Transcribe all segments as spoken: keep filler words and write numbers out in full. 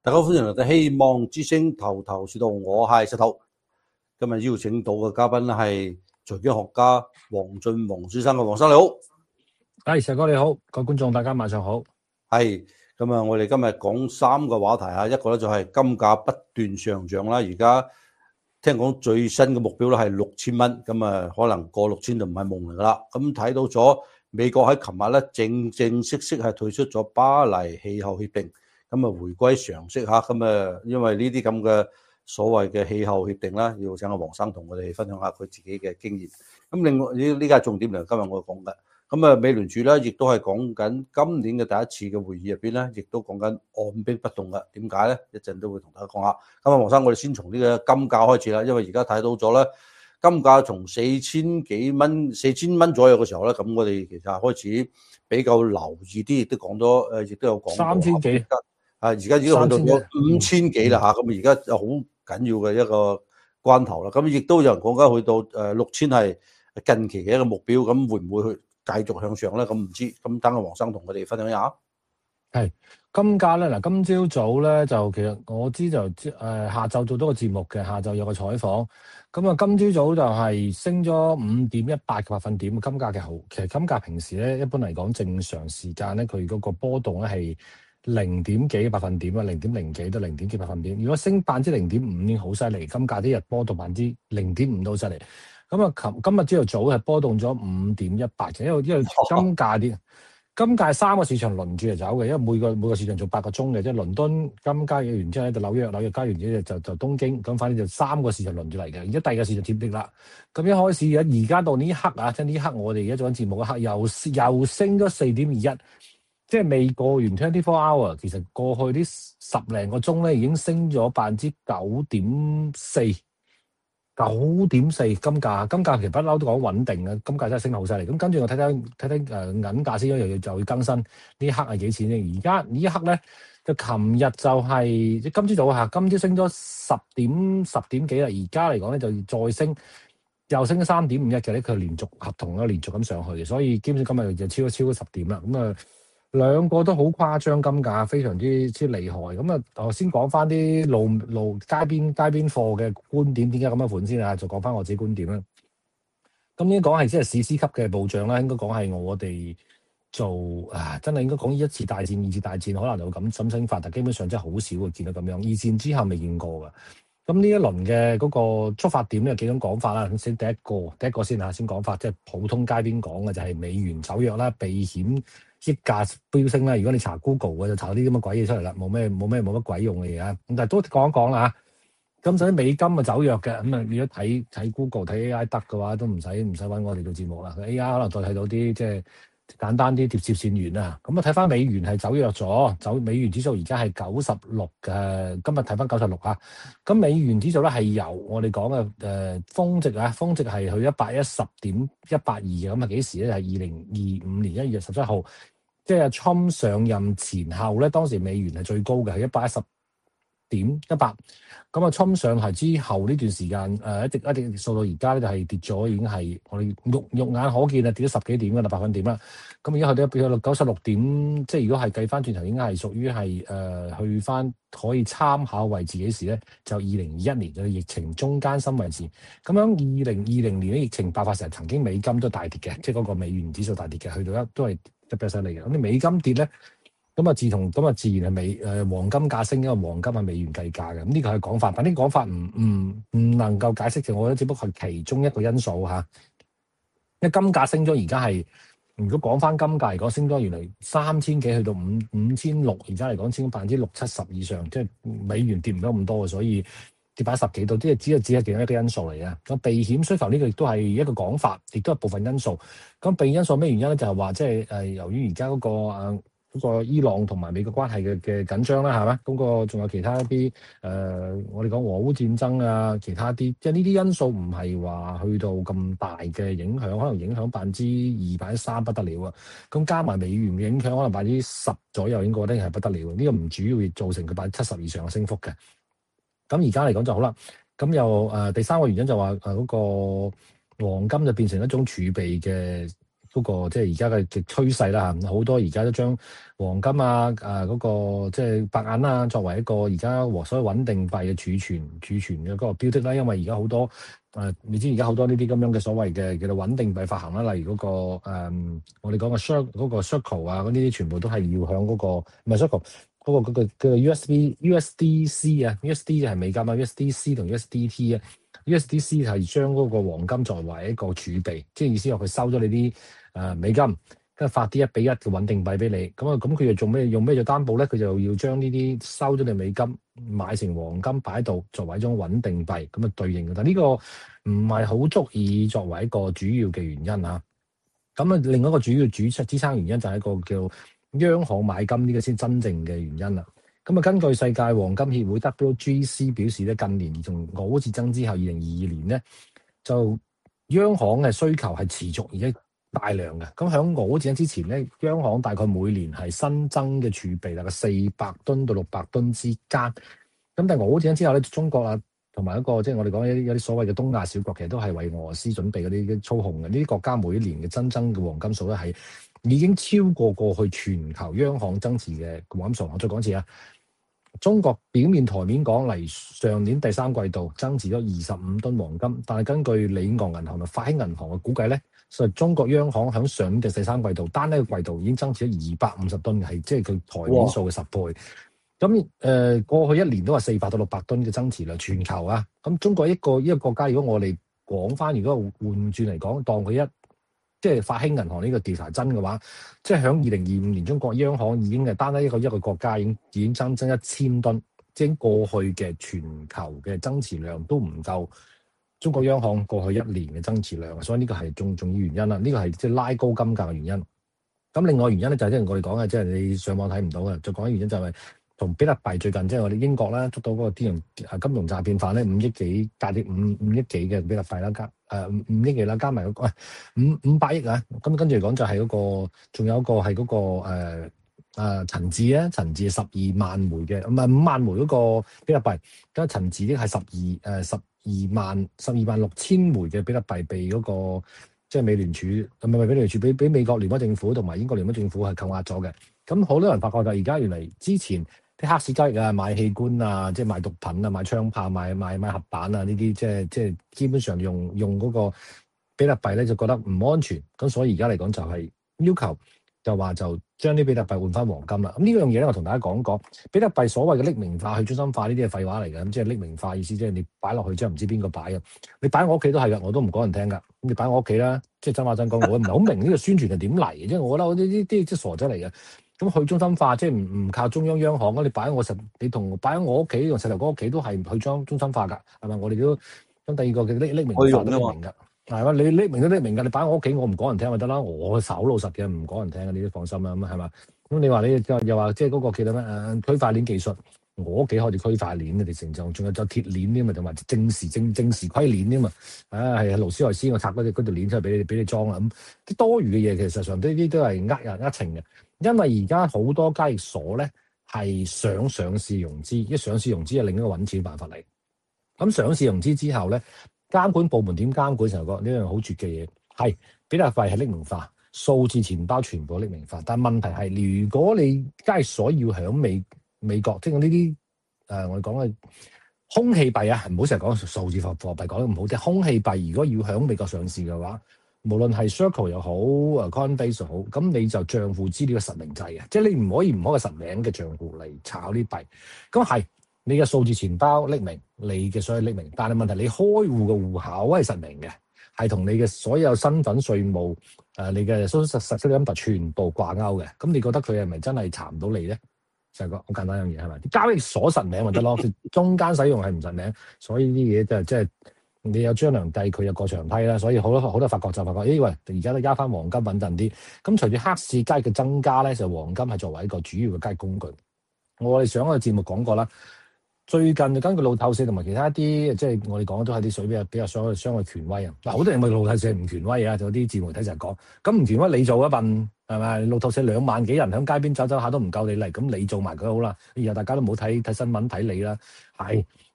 大家好，歡迎嚟到希望之聲頭頭是道，我係石頭。今日邀請到嘅嘉賓係財經學家黃俊宏先生嘅，黃生你好。 係石哥你好，各位觀眾大家晚上好。 係咁啊！我哋今日講三個話題啊，一個咧就係金價不斷上漲啦，而家聽講最新嘅目標咧係六千蚊，咁啊可能過六千就唔係夢嚟噶啦。咁睇到咗美國喺琴日咧正正式式係退出咗巴黎氣候協定。咁啊，回歸常識嚇，咁啊，因為呢啲咁嘅所謂嘅氣候協定啦，要請阿黃生同我哋分享下佢自己嘅經驗。咁另外呢呢個係重點嚟，今日我講嘅。咁啊，美聯儲咧亦都係講緊今年嘅第一次嘅會議入邊咧，亦都講緊按兵不動嘅。點解咧？一陣都會同大家講下。咁啊，黃生，我哋先從呢個金價開始啦，因為而家睇到咗咧，金價從四千幾蚊、四千蚊左右嘅時候咧，咁我哋其實開始比較留意啲，亦都講咗誒，亦都有講三千幾。 啊！而家已經去到咗五千幾啦嚇，咁而家就好緊要嘅一個關頭啦。咁亦都有人講緊去到誒六千係近期嘅一個目標，咁會唔會去繼續向上咧？咁唔知，咁等阿黃生同我哋分享一下。 係金價咧嗱，今朝早咧就其實我知就誒、呃、下晝做多個節目嘅，下晝有個採訪。咁啊，今朝早就係升咗五點一八個百分點。金價嘅好，其實金價平時咧一般嚟講正常時間咧，佢嗰個波動咧係零點幾百分點啊，零點零幾到零點幾百分點。如果升百分之零點五已經好犀利，金價啲日波動百分之零點五都好犀利。咁啊，琴今日朝頭早係波動咗五點一八嘅，因為因為金價啲金價三個市場輪住嚟走嘅，因為每個每個市場做八個鐘嘅，即係倫敦金加完之後咧就紐約，紐約加完之後就就東京，咁反正就三個市場輪住嚟嘅。而家第二個市場貼啲啦，咁一開始而家到呢一刻啊，即係呢刻我哋而家做緊節目嘅刻又又升咗四點二一。即係未過完二十四 hour，其實過去啲十零個鐘咧已經升咗百分之九點四，九點四金價，金價其實不嬲都講穩定嘅，金價真係升得好犀利。咁跟住我睇睇睇睇誒銀價先，又要就要更新呢一刻係幾錢咧？而家呢一刻咧，就琴日就係、是、今朝早下，今朝升咗十點十點幾啦。而家嚟講咧就再升，又升咗三點五一嘅咧，佢連續合同咧連續咁上去嘅，所以基本上今日就超咗超咗十點啦。咁啊〜兩個都好誇張，金價非常之之厲害。咁啊，頭先講翻啲路路街邊街邊貨嘅觀點，點解咁樣款先啊？就講翻我自己觀點啦。咁應該講係即係史詩級嘅暴漲啦，應該講係我哋做啊，真係應該講一次大戰、二次大戰，可能就咁深升發，但基本上真係好少會見到咁樣。二戰之後未見過㗎。咁呢一輪嘅嗰個觸發點有幾種講法啦。先第一個，第一個先嚇，先講法，即係普通街邊講嘅就係美元走弱啦，避險。溢價飆升啦！如果你查 Google 嘅就查啲咁嘅鬼嘢出嚟啦，冇咩冇咩冇乜鬼用嘅嘢啊！咁但係都講一講啦嚇。咁所以美金啊走弱嘅，咁啊如果睇睇 Google 睇 A I 得嘅話，都唔使唔使揾我哋做節目啦。A I 可能再睇到啲即係簡單啲貼接線員啊。咁啊睇翻美元係走弱咗，走美元指數而家係九十六嘅，今日睇翻九十六啊。咁美元指數咧係由我哋講嘅誒峰值啊，峰值係去一百一十點一八二嘅，咁啊幾時咧？係二零二五年一月十七號。即係 Trump 上任前後咧，當時美元係最高嘅，係一百一十點一百。咁啊，Trump 上台之後呢段時間，誒、呃、一直一直數到而家咧，就係跌咗，已經係我哋肉肉眼可見啊，跌咗十幾點㗎啦，百分點啦。咁而家去到去到九十六點，即係如果係計翻轉頭，應該係屬於係誒去翻可以參考位置幾時咧？就二零二一年嘅疫情中間心位置。咁樣二零二零年嘅疫情爆發時，曾經美金都大跌嘅，即係嗰個美元指數大跌嘅，去到一都係。特別犀利嘅，咁你美金跌咧，咁啊自從咁啊自然係美誒、呃、黃金價升，因為黃金係美元計價嘅，咁呢個係講法，但呢個講法唔唔唔能夠解釋嘅，我覺得只不過係其中一個因素嚇。因為金價升咗，而家係如果講翻金價嚟講，升咗原來三千幾去到五五千六，而家嚟講升百分之六七十以上，即係美元跌唔到咁多嘅，所以跌百十幾度，即係只係只係其中一個因素嚟嘅。咁避險需求呢個亦都係一個講法，亦都係部分因素。咁避險因素咩原因咧？就係話即係誒，由於而家嗰個誒嗰個伊朗同埋美國關係嘅嘅緊張啦，係嘛？嗰個仲有其他一啲誒，我哋講俄烏戰爭啊，其他啲即係呢啲因素唔係話去到咁大嘅影響，可能影響百分之二、百分之三不得了啊。咁加埋美元嘅影響，可能百分之十左右，應該咧係不得了。呢個唔主要會造成佢百分之七十以上嘅升幅嘅。咁而家嚟講就好啦，咁又誒、呃、第三個原因就話誒嗰個黃金就變成一種儲備嘅嗰個即係而家嘅嘅趨勢啦嚇，好多而家都將黃金啊、誒嗰個即係白銀啊作為一個而家和所謂穩定幣嘅儲存儲存嘅嗰個標的啦，因為而家好多誒，你知而家好多呢啲咁樣嘅所謂嘅叫做穩定幣發行啦，例如嗰個誒我哋講嘅 Circle 嗰個 Circle 啊，嗰啲全部都係要響嗰個唔係 Circle。嗰、那個嗰、那個叫 U S D U S D C 啊 ，U S D 就係美金啊 ，U S D C 同 U S D T 啊 ，U S D C 係將嗰個黃金作為一個儲備，即係意思話佢收咗你啲誒、呃、美金，跟住發啲一比一嘅穩定幣俾你，咁啊咁佢又做咩用咩做擔保咧？佢就要將呢啲收咗你美金買成黃金擺喺度，作為一種穩定幣咁啊對應嘅，但呢個唔係好足以作為一個主要嘅原因啊。咁啊，另外一個主要主支撐原因就係一個叫央行買金呢個先真正嘅原因啦。咁啊，根據世界黃金協會 W G C 表示咧，近年從俄烏戰爭之後，二零二二年咧就央行嘅需求係持續而且大量嘅。咁喺俄烏戰爭之前咧，央行大概每年係新增嘅儲備大概四百噸到六百噸之間。咁但係俄烏戰爭之後咧，中國啊同埋一個即係我哋講有啲有啲所謂嘅東亞小國，其實都係為俄羅斯準備嗰啲操控嘅。呢啲國家每一年嘅增增嘅黃金數咧係已經超過過去全球央行增持嘅黃金數。我再講一次啊，中國表面台面講嚟，上年第三季度增持咗二十五噸黃金，但係根據里昂銀行同發興銀行嘅估計咧，實際中國央行喺上年嘅第三季度單一個季度已經增持咗二百五十噸，係即係佢台面數嘅十倍。咁誒、呃、過去一年都係四百到六百噸嘅增持量，全球啊。咁中國一個一個國家，如果我哋講翻，如果換轉嚟講，當佢一即係發興銀行呢個調查真嘅話，即係喺二零二五年，中國央行已經係單單一個一個國家已經已經增增一千噸，即係過去嘅全球嘅增持量都唔夠中國央行過去一年嘅增持量，所以呢個係重重要原因啦。呢、這個係即係拉高金價嘅原因。咁另外原因咧就係即係我哋講嘅，即係你上網睇唔到嘅，就講嘅原因就係、是。同比特幣最近即係我哋英國啦，捉到嗰個金融金融詐騙犯咧，五億幾價值五五億幾嘅比特幣啦，加誒五五億幾啦，加埋嗰個五五百億啊。咁跟住嚟講就係嗰個，仲有一個係嗰個誒誒陳志咧，陳志十二萬枚嘅，唔係五萬枚嗰個比特幣，咁陳志咧係十二誒十二萬十二萬六千枚嘅比特幣被嗰個即係美聯儲唔係唔係美聯儲，俾俾美國聯邦政府同埋英國聯邦政府係扣押咗嘅。咁好多人發覺就而家原來之前。啲黑市交易啊，買器官啊，即係買毒品啊，買槍炮，買買買核彈啊，呢啲即係即係基本上用用嗰個比特幣咧，就覺得唔安全，咁所以而家嚟講就係要求就話就將啲比特幣換翻黃金啦。咁呢樣嘢咧，我同大家講講，比特幣所謂嘅匿名化、去中心化呢啲係廢話嚟嘅，咁即係匿名化意思即係你擺落去之後唔知邊個擺嘅，你擺我屋企都係嘅，我都唔講人聽㗎。咁你擺我屋企啦，即係真話真講，我唔係好明呢個宣傳係點嚟嘅，即係我覺得呢啲啲即係傻仔嚟嘅。咁去中心化即係唔唔靠中央央行，你擺喺我實，你同擺喺我屋企同石頭哥屋企都係去裝中心化㗎，係咪？我哋都咁第二個嘅匿匿名化都匿名㗎，係嘛？你匿名都匿名㗎，你擺喺我屋企，我唔講人聽咪得啦，我手老實嘅，唔講人聽嘅，你都放心啦，咁係嘛？咁你話你又話即係嗰個叫咩誒區塊鏈技術，我屋企開住區塊鏈嘅，你成就仲有就鐵鏈添嘛，同埋正時正正時規鏈添嘛，啊係勞斯萊斯我拆嗰隻嗰條鏈出嚟俾你俾你裝啦，咁啲多餘嘅嘢其實上呢啲都係呃人呃情嘅。因為而家好多交易所咧係想上市融資，一上市融資係另一個揾錢辦法嚟。咁上市融資之後咧，監管部門點監管成個呢樣好絕嘅嘢？係比特幣係匿名化，數字錢包全部匿名化。但係問題係，如果你交易所要喺美美國，即係呢啲誒我哋講嘅空氣幣啊，唔好成日講數字貨貨幣講得唔好聽。空氣幣如果要喺美國上市嘅話，無論係 Circle 又好，誒 Coinbase 又好，咁你就帳戶資料實名制嘅，即係你唔可以唔開個實名嘅帳戶嚟炒呢幣。咁係你嘅數字錢包匿名，你嘅所有匿名，但係問題你開戶嘅戶口係實名嘅，係同你嘅所有身份稅務誒、呃、你嘅 social security number 全部掛鈎嘅。咁你覺得佢係咪真係查唔到你咧？就係個好簡單一樣嘢係咪？交易所實名咪得咯，中間使用係唔實名，所以啲嘢就即係。你有張良計，佢有過牆梯啦，所以好多好多發覺就發覺，咦喂，而家都加翻黃金穩陣啲。咁隨住黑市交易嘅增加咧，就黃金係作為一個主要嘅交易工具。我哋上一個節目講過啦，最近就根據路透社同埋其他一啲，即係我哋講都係啲水比較比較相相對權威啊。嗱，好多人咪路透社唔權威啊，就有啲自媒體成日講，咁唔權威你做一份係咪？路透社兩萬幾人喺街邊走走下都唔夠你嚟，咁你做埋佢好啦。然後大家都唔好睇睇新聞睇你啦，係。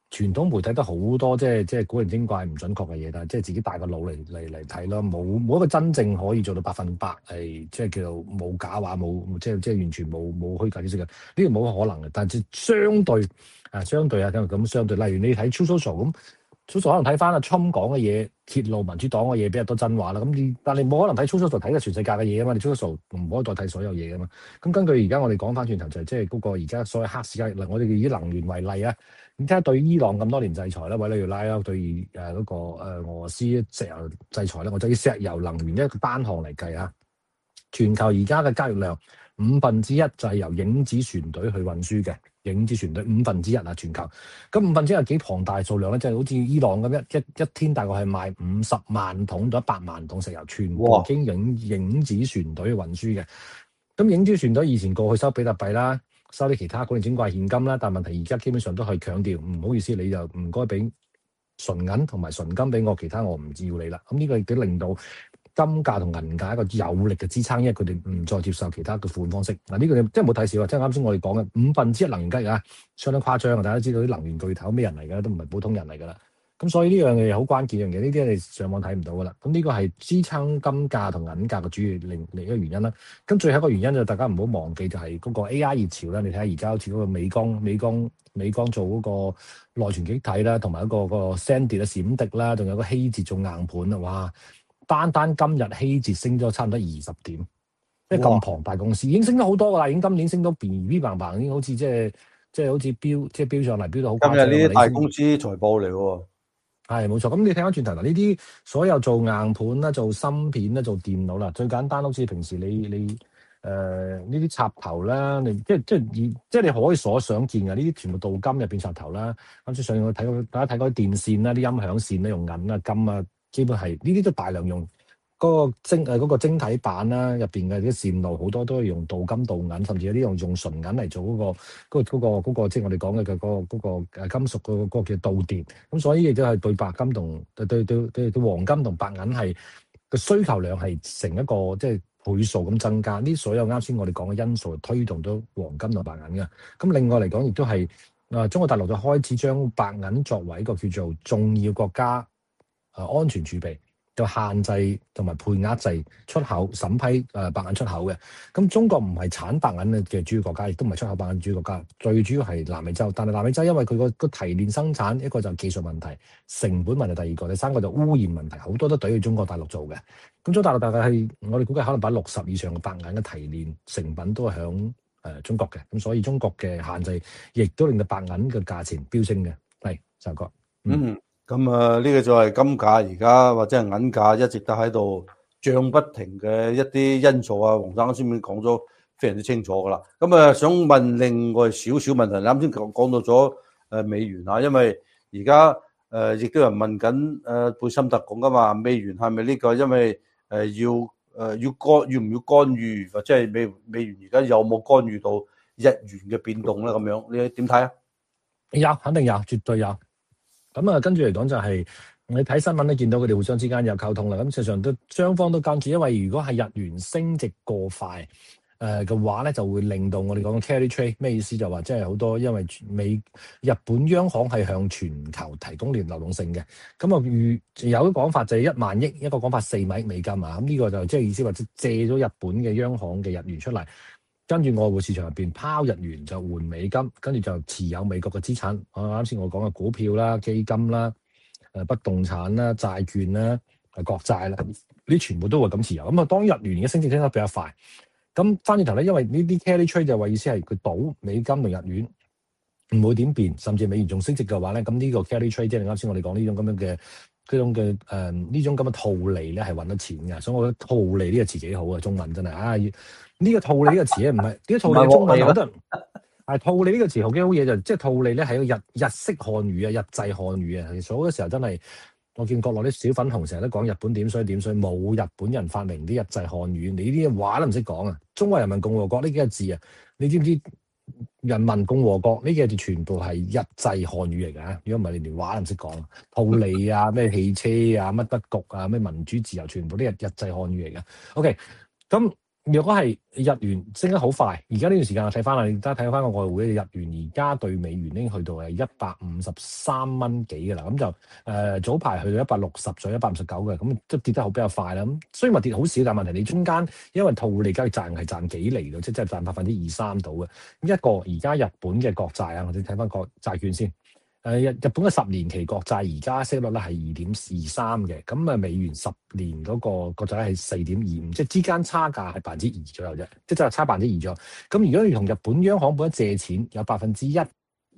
傳統媒體都好多即係即係古靈精怪唔準確嘅嘢，但係即係自己帶個腦嚟嚟嚟睇咯，冇冇一個真正可以做到百分百係即係叫做冇假話冇即係即係完全冇冇虛假知識嘅，呢個冇可能嘅。但係相對啊相對啊咁咁相對，例如你睇 Truth Social 咁。Truth Social 可能睇翻阿 Trump 講嘅嘢，揭露民主黨嘅嘢比較多真話啦。咁你但係你冇可能睇 Truth Social 睇嘅全世界嘅嘢啊嘛。你 Truth Social 唔可以代替所有嘢噶嘛。咁根據而家我哋講翻轉頭就係即係嗰個而家所謂黑市交易，嗱我哋以能源為例啊。咁睇下對伊朗咁多年制裁啦，委內瑞拉啦，對誒嗰個誒俄羅斯石油制裁咧，我就以石油能源一個單項嚟計啊。全球而家嘅交易量五分之一就係由影子船隊去運輸嘅。影子船隊五分之一啊，全球咁五分之一係幾龐大數量咧？即係好似伊朗咁一一一天大概係賣五十萬桶到一百萬桶石油，全部經影影子船隊去運輸嘅。咁影子船隊以前過去收比特幣啦，收啲其他古靈精怪現金啦，但係問題而家基本上都係強調唔好意思，你就唔該俾純銀同埋純金俾我，其他我唔要你啦。咁呢個亦都令到金價同銀價一個有力嘅支撐，因為佢哋唔再接受其他嘅付款方式。嗱，呢個你真係冇睇少啊！即係啱先我哋講嘅五分之一能源交易啊，相當誇張啊！大家知道啲能源巨頭咩人嚟㗎？都唔係普通人嚟㗎啦。咁所以呢樣嘢好關鍵樣嘢，呢啲你上網睇唔到㗎啦。咁呢個係支撐金價同銀價嘅主要另另一個原因啦。咁最後一個原因就大家唔好忘記就係嗰個 A I 熱潮啦。你睇下而家好似嗰個美光、美光、美光做嗰個內存基體啦，同埋一個一個 Sandy 嘅閃迪啦，仲有個希捷做硬盤啊！哇！單單今日希捷升咗差唔多二十點，即係咁龐大公司已經升咗好多㗎啦，已經今年升到 B B 棒棒，已經好似即係即係好似飆即係飆上嚟，飆到好誇張。 今日呢啲大公司財報嚟喎， 係冇錯。咁你睇翻轉頭嗱，呢啲所有做硬盤啦、做芯片啦、做電腦啦，最簡單好似平時你你誒呢啲插頭啦，你即係即係即係你可以所想見嘅呢啲全部鍍金入邊插頭啦。啱先上去睇過大家睇嗰啲電線啦、啲音響線咧，用銀啊、金啊。基本係呢啲都大量用嗰個晶誒嗰個晶體板啦，入邊嘅啲線路好多都係用鍍金鍍銀，甚至有啲用用純銀嚟做嗰、嗰個嗰、嗰個嗰、嗰個即係我哋講嘅嘅嗰個嗰個誒金屬嗰、嗰個叫導電。咁所以亦都係對白金同對對對對對黃金同白銀係個需求量係成一個即係倍數咁增加。呢所有啱先我哋講嘅因素推動到黃金同白銀嘅。咁另外嚟講，亦都係誒中國大陸就開始將白銀作為一個叫做重要國家。誒安全儲備就限制同埋配額制出口審批誒白銀出口嘅。咁中國唔係產白銀嘅主要國家，亦都唔係出口白銀主要國家。最主要係南美洲，但係南美洲因為佢個個提煉生產一個就技術問題、成本問題，第二個第三個就污染問題，好多都對去中國大陸做嘅。咁中國大陸大概係我哋估計可能把六十以上嘅白銀嘅提煉成品都係響誒中國嘅。咁所以中國嘅限制亦都令到白銀嘅價錢飆升嘅。係，就哥。 嗯。嗯咁啊，呢個就係金價而家或者係銀價一直都喺度漲不停嘅一啲因素啊。黃生啱先已經講咗非常之清楚噶啦。咁啊，想問另外少少問題，你啱先講講到咗誒美元啊，因為而家誒亦都有人問緊誒貝森特講噶嘛，美元係咪呢個因為誒要誒要干要唔要干預，或者係美美元而家有冇干預到日元嘅變動咧？咁樣你點睇啊？ 有，肯定有，絕對有。咁啊，跟住嚟講就係、是、你睇新聞都見到佢哋互相之間有溝通啦。咁事實上都雙方都跟住，因為如果係日元升值過快誒嘅話咧，就會令到我哋講嘅 carry trade 咩意思？就話即係好多因為美日本央行係向全球提供連流動性嘅。咁啊，預有啲講法就係一萬億，一個講法四萬億美金啊。咁呢個就即係意思話借咗日本嘅央行嘅日元出嚟。跟住外匯市場入邊拋日元就換美金，跟住就持有美國嘅資產。啊，啱先我講嘅股票啦、基金啦、誒不動產啦、債券啦、誒國債啦，呢全部都會咁持有。咁啊，當日元嘅升值升得比較快，咁翻轉頭咧，因為呢啲 carry trade 就話意思係佢賭美金同日元唔會點變，甚至美元仲升值嘅話咧，咁呢個 carry trade 即係啱先我哋講呢種咁樣嘅呢種嘅誒呢種咁嘅套利咧係揾到錢嘅，所以我覺得套利呢個詞幾好啊，中文真係啊〜呢、這個套利呢個詞咧唔係呢個套利中文，我覺得係套利呢個詞好幾好嘢，就即係套利咧係一個日日式漢語啊，日制漢語啊。其實好多時候真係我見國內啲小粉紅成日都講日本點衰點衰，冇日本人發明啲日制漢語，你啲話都唔識講啊！中華人民共和國呢幾個字啊，你知唔知人民共和國呢幾個字全部係日制漢語嚟㗎？如果唔係你連話都唔識講，套利啊、咩汽車啊、乜德國啊、咩民主自由，全部都係日制漢語嚟㗎。OK，咁。 若果係日元升得好快，而家呢段時間我睇翻啦，你而家睇翻個外匯，日元而家對美元已經去到係一百五十三蚊幾嘅啦，咁就誒、呃、早排去到一百六十左右，一百五十九嘅，咁即係跌得好比較快啦。咁雖然話跌好少，但係問題你中間因為套利交易賺係賺幾厘嘅，即係賺百分之二三到嘅。一個而家日本嘅國債啊，我哋睇翻個債券先。誒日日本嘅十年期國債而家息率咧係二點二三嘅，咁啊美元十年嗰個國債係四點二五，即係之間差價係百分之二左右啫，即係真係差百分之二左右。咁如果你同日本央行本借錢有百分之一嘅，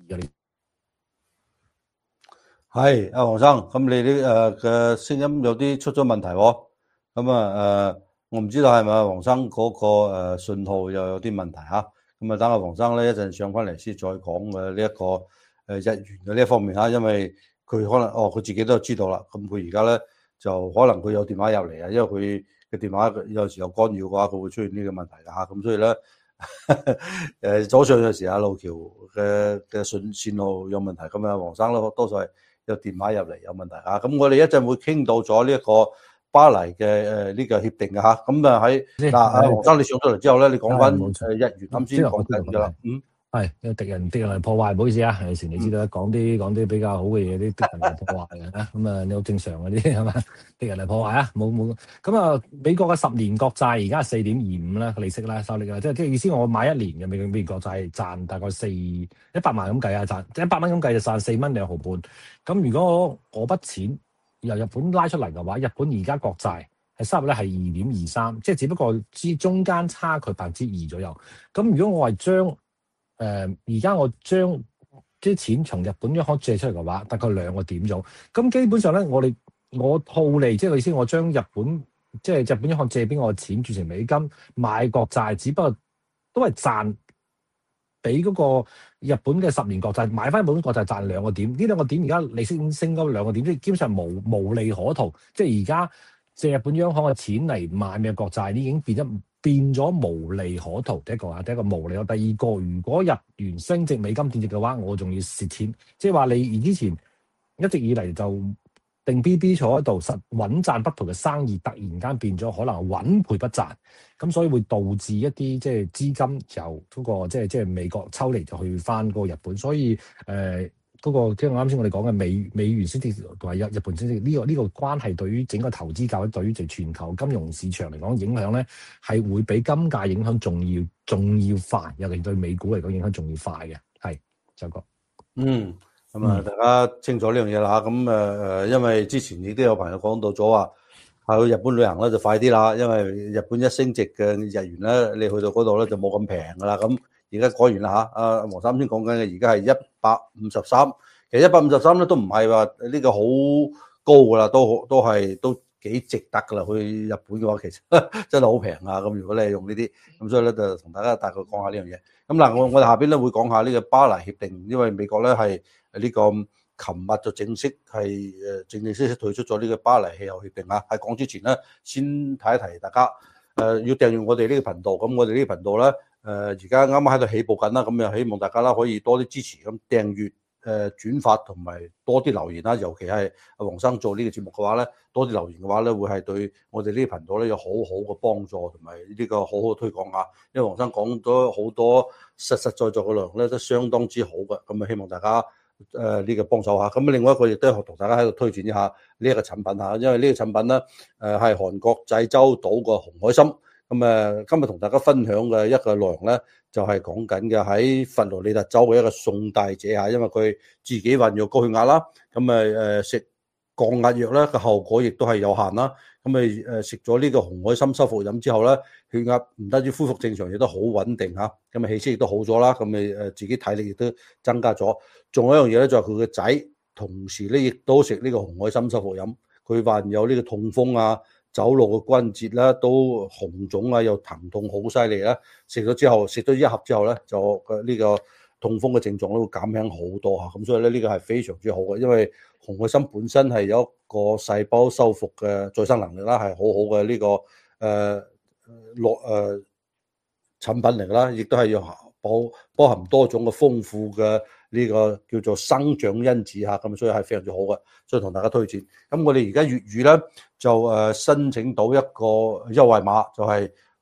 係阿黃生，咁你啲誒嘅聲音有啲出咗問題喎，咁啊誒，我唔知道係咪黃生嗰個誒信號又有啲問題嚇，咁啊等阿黃生咧一陣上翻嚟先再講嘅呢一個。誒日元嘅呢一方面嚇，因為佢可能哦佢自己都知道啦，咁佢而家咧就可能佢有電話入嚟啊，因為佢嘅電話有時有干擾嘅話，佢會出現呢個問題㗎嚇，咁所以咧誒早上有時阿路橋嘅嘅信線路有問題，咁啊黃生咧多數係有電話入嚟有問題嚇，咁我哋一陣會傾到咗呢一個巴黎嘅誒呢個協定嘅嚇，咁啊喺嗱阿黃生你上咗嚟之後咧，你講翻誒日元啱先講緊㗎啦，嗯。 係有敵人敵人嚟破壞，唔好意思啊！有時你知道講啲講啲比較好嘅嘢，啲敵人嚟破壞嘅嚇，咁啊你好正常嗰啲係嘛？敵人嚟破壞啊，冇冇咁啊？美國嘅十年國債而家係四點二五啦，利息啦收益啦，即係即係意思我買一年嘅美美國債賺大概四一百萬咁計啊，賺即係一百蚊咁計就賺四蚊兩毫半。咁如果我筆錢由日本拉出嚟嘅話，日本而家國債係收入咧係二點二三，即係只不過之中間差距百分之二左右。咁如果我係將誒而家我將啲錢從日本央行借出嚟嘅話，大概兩個點咗。咁基本上咧，我哋我套利，即係意思我將日本即係日本央行借俾我嘅錢轉成美金買國債，只不過都係賺俾嗰個日本嘅十年國債買翻本國債賺兩個點。呢兩個點而家利息已經升咗兩個點，即係基本上無無利可圖。即係而家借日本央行嘅錢嚟買美國債，已經變咗。變咗無利可圖，第一個啊，第一個無利。第二個，如果日元升值、美金貶值嘅話，我仲要蝕錢。即係話你之前一直以嚟就定 B B 坐喺度實穩賺不賠嘅生意，突然間變咗可能穩賠不賺，咁所以會導致一啲即係資金由嗰、嗰個即係即係美國抽離就去翻嗰個日本，所以誒。呃嗰、那個即係啱先我哋講嘅美美元升值同埋日日本升值呢、這個呢、這個關係對於整個投資界，對於就全球金融市場嚟講影響咧，係會比金價影響仲要仲要快，尤其對美股嚟講影響仲要快嘅。係，周哥。 嗯，咁啊，大家清楚呢樣嘢啦。咁誒誒，因為之前亦都有朋友講到咗話，係去日本旅行咧就快啲啦，因為日本一升值嘅日元咧，你去到嗰度咧就冇咁平噶啦。咁而家改完啦嚇，阿黃生先講緊嘅，而家係一百五十三，其實一百五十三咧都唔係話呢個好高噶啦，都都係都幾值得噶啦。去日本嘅話，其實真係好平啊。咁如果你係用呢啲，咁所以咧就同大家大概講下呢樣嘢。咁嗱，我我哋下邊咧會講下呢個巴黎協定，因為美國咧係呢個琴日就正式係誒正正式式退出咗呢個巴黎氣候協定啊。喺講之前咧，先提一提大家誒、呃、要訂閱我哋呢個頻道。咁我哋呢個頻道咧。誒而家啱啱喺度起步緊啦，咁又希望大家啦可以多啲支持，咁訂閱、誒轉發同埋多啲留言啦。尤其係阿黃生做呢個節目嘅話咧，多啲留言嘅話咧，會係對我哋呢個頻道咧有好好嘅幫助同埋呢個好好嘅推廣啊。因為黃生講咗好多實實在在嘅內容咧，都相當之好嘅，咁啊希望大家誒呢個幫手嚇。咁另外一個亦都係同大家喺度推薦一下呢一個產品嚇，因為呢個產品咧誒係韓國濟州島個紅海參。咁誒，今日同大家分享嘅一個內容咧，就係講緊嘅喺佛羅里達州嘅一個宋大姐嚇，因為佢自己患有高血壓啦，咁誒誒食降壓藥咧個後果亦都係有限啦，咁誒誒食咗呢個紅海參修復飲之後咧，血壓唔單止恢復正常，亦都好穩定嚇，咁誒氣色亦都好咗啦，咁誒誒自己體力亦都增加咗，仲有一樣嘢咧就係佢個仔同時咧亦都食呢個紅海參修復飲，佢患有呢個痛風啊。走路嘅關節啦，都紅腫啊，又疼痛好犀利啦。食咗之後，食咗一盒之後咧，就嘅呢個痛風嘅症狀都會減輕好多嚇。咁所以咧，呢個係非常之好嘅，因為紅海參本身係有一個細胞修復嘅再生能力啦，係好好嘅呢個誒落誒產品嚟啦，亦都係要包包含多種嘅豐富嘅呢個叫做生長因子嚇，咁所以係非常之好嘅，所以同大家推薦。咁我哋而家粵語咧就誒申請到一個優惠碼，就係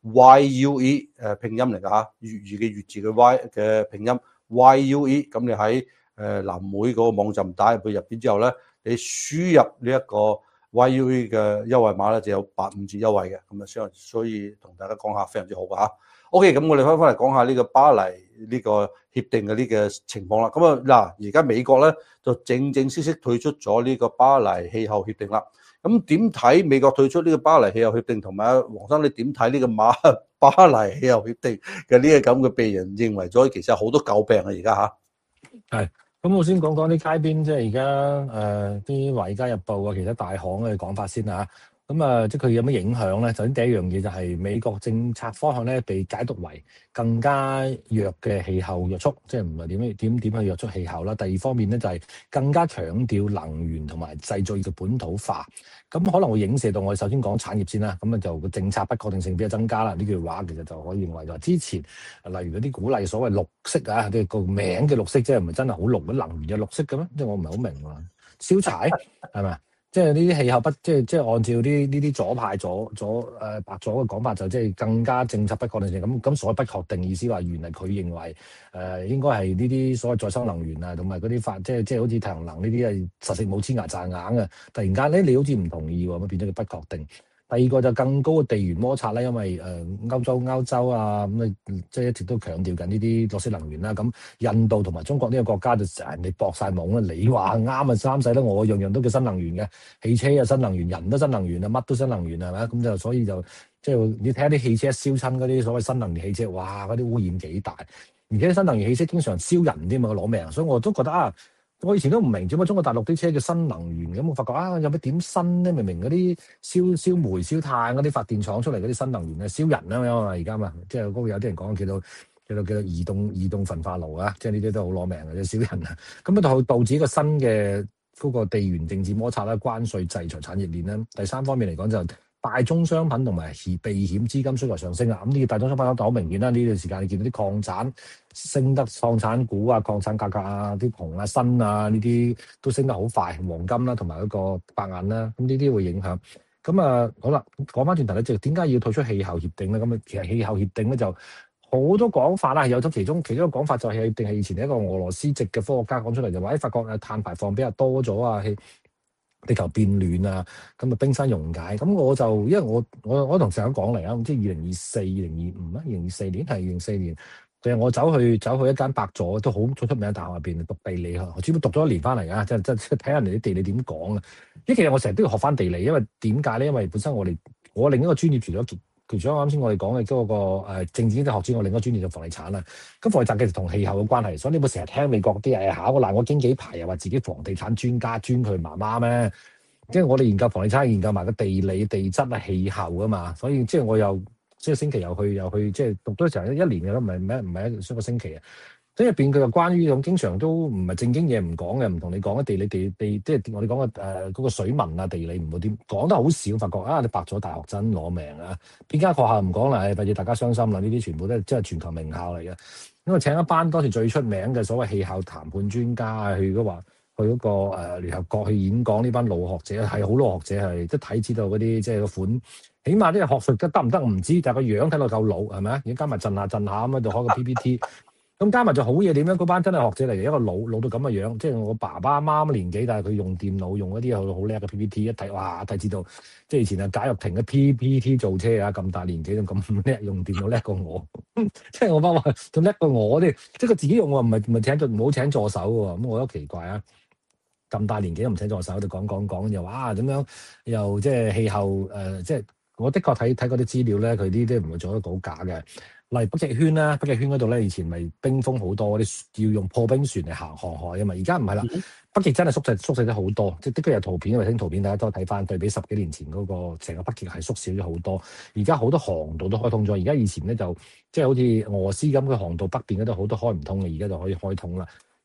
Y U E 誒拼音嚟㗎嚇，粵語嘅粵字嘅 Y 嘅拼音 Y U E， 咁你喺誒藍莓嗰個網站打入去入邊之後咧，你輸入呢一個 Y U E 嘅優惠碼咧，就有八五折優惠嘅，咁啊所所以同大家講下非常之好㗎嚇。OK， 咁我哋翻返嚟講下呢個巴黎呢個協定嘅呢個情況啦。咁啊嗱，而家美國咧就正正式式退出咗呢個巴黎氣候協定啦。咁點睇美國退出呢個巴黎氣候協定，同埋黃生你點睇呢個馬巴黎氣候協定嘅呢個咁嘅被人認為咗其實好多詬病啊而家嚇。 係，咁我先講講啲街邊，即係而家誒啲華爾街日報啊，其他大行嘅講法先嚇。咁啊，即係佢有咩影響咧？首先第一樣嘢就係美國政策方向咧，被解讀為更加弱嘅氣候約束，即係唔係點點點去約束氣候啦。第二方面咧就係更加強調能源同埋製造業嘅本土化。咁可能會影射到我哋首先講產業先啦。咁啊就個政策不確定性比較增加啦。呢句話其實就可以認為話之前，例如嗰啲鼓勵所謂綠色啊，即係個名嘅綠色，即係唔係真係好綠嘅能源嘅綠色嘅咩？即係我唔係好明喎。燒柴係咪？即係呢啲氣候不，即係即係按照啲呢啲左派左左誒、呃、白左嘅講法，就即係更加政策不確定性。咁咁所謂不確定意思話，原來佢認為誒、呃、應該係呢啲所謂再生能源啊，同埋嗰啲發即係即係好似太陽能呢啲係實食冇黐牙賺硬嘅。突然間咧，你好似唔同意喎，咁變咗佢不確定。第二個就更高嘅地緣摩擦啦，因為誒、呃、歐洲歐洲啊咁啊，即係一直都強調緊呢啲綠色能源啦。咁印度同埋中國呢個國家就成日你搏晒懵啦。你話啱啊，三世啦，我樣樣都叫新能源嘅，汽車啊新能源，人都新能源啊，乜都新能源係咪？咁就所以就即係你睇下啲汽車燒親嗰啲所謂新能源汽車，哇嗰啲污染幾大，而且新能源汽車經常燒人添嘛，攞命。所以我都覺得啊。我以前都唔明點解中國大陸啲車叫新能源咁，我發覺啊，有咩點新咧？明明嗰啲燒燒煤、燒炭嗰啲發電廠出嚟嗰啲新能源咧，燒人啊嘛，而家嘛，即係嗰個有啲人講叫做叫做叫做移動移動焚化爐啊，即係呢啲都好攞命嘅，即係燒人啊。咁啊，導導致一個新嘅嗰個地緣政治摩擦啦、關稅制裁產業鏈啦。第三方面嚟講就大宗商品同埋避險資金需求上升啊。咁呢個大宗商品就好明顯啦。呢段時間你見到啲礦產升得，礦產股啊、礦產價格啊、啲銅啊、鋅啊呢啲都升得好快，黃金啦同埋嗰個白銀啦，咁呢啲會影響。咁啊，好啦，講翻轉頭咧，就點解要退出氣候協定咧？咁啊，其實氣候協定咧就好多講法啦，有咗其中其中一個講法就係定係以前一個俄羅斯籍嘅科學家講出嚟，就話誒發覺誒碳排放比較多咗啊，氣地球變暖啊，咁啊冰山溶解。咁我就因為我我我同成日講嚟啊，即係二零二四、二零二五啊，二零二四年係二零二四年。其實我走去走去一間百座都好好出名嘅大學入邊讀地理嚇，我只不過讀咗一年翻嚟啊，即係即係睇下人哋啲地理點講啊。因為其實我成日都要學翻地理，因為點解咧？因為本身我哋我另一個專業除咗除咗啱先我哋講嘅嗰個誒政治經濟學之外，我另一個專業就房地產啦。咁房地產其實同氣候有關係，所以你冇成日聽美國啲誒考個爛個經紀牌，又話自己房地產專家專佢媽媽咩？即係我哋研究房地產，研究埋個地理、地質啊、氣候啊嘛，所以即係我又。即係星期又去又去，即係讀咗成一年嘅都唔係咩唔係一個星期啊！咁入邊佢又關於咁經常都唔係正經嘢唔講嘅，唔同你講嘅地理地地，即係我哋講嘅誒嗰個水文啊地理唔會點講得好少，發覺啊你白咗大學真攞命啊！邊間學校唔講啦，誒費事大家傷心啦！呢啲全部都係即係全球名校嚟嘅，因為請一班當時最出名嘅所謂氣候談判專家啊，去嗰話去嗰個誒聯合國去演講，呢班老學者係好老學者係即係睇知道嗰啲即係個款。起碼啲學術得得唔得唔知，但係個樣睇落夠老係咪啊？而家加埋震下震下咁喺度開個 P P T， 咁加埋就好嘢點樣？嗰班真係學者嚟嘅，一個老老到咁嘅樣，即係我爸爸媽媽年紀，但係佢用電腦用一啲好好叻嘅 P P T， 一睇哇，睇知道即係以前啊賈躍亭嘅 P P T 做車啊，咁大年紀仲咁叻，用電腦叻過我，即係我爸話仲叻過我啲，即係佢自己用喎，唔係唔係請唔好請助手喎，咁我覺得奇怪啊！咁大年紀都唔請助手，就講講講又話點樣又即係氣候誒、呃，即係。我的確睇睇嗰啲資料咧，佢啲都唔會做得好假嘅。例如北極圈啦，北極圈嗰度咧，以前咪冰封好多，啲要用破冰船嚟行航海啊嘛。而家唔係啦，嗯、北極真係縮細縮細咗好多。即係的確有圖片，因為聽圖片大家都睇翻對比十幾年前嗰、嗰個成個北極係縮小咗好多。而家好多航道都開通咗。而家以前咧就即係好似俄羅斯咁嘅航道北邊嗰度好多開唔通嘅，而家就可以開通啦。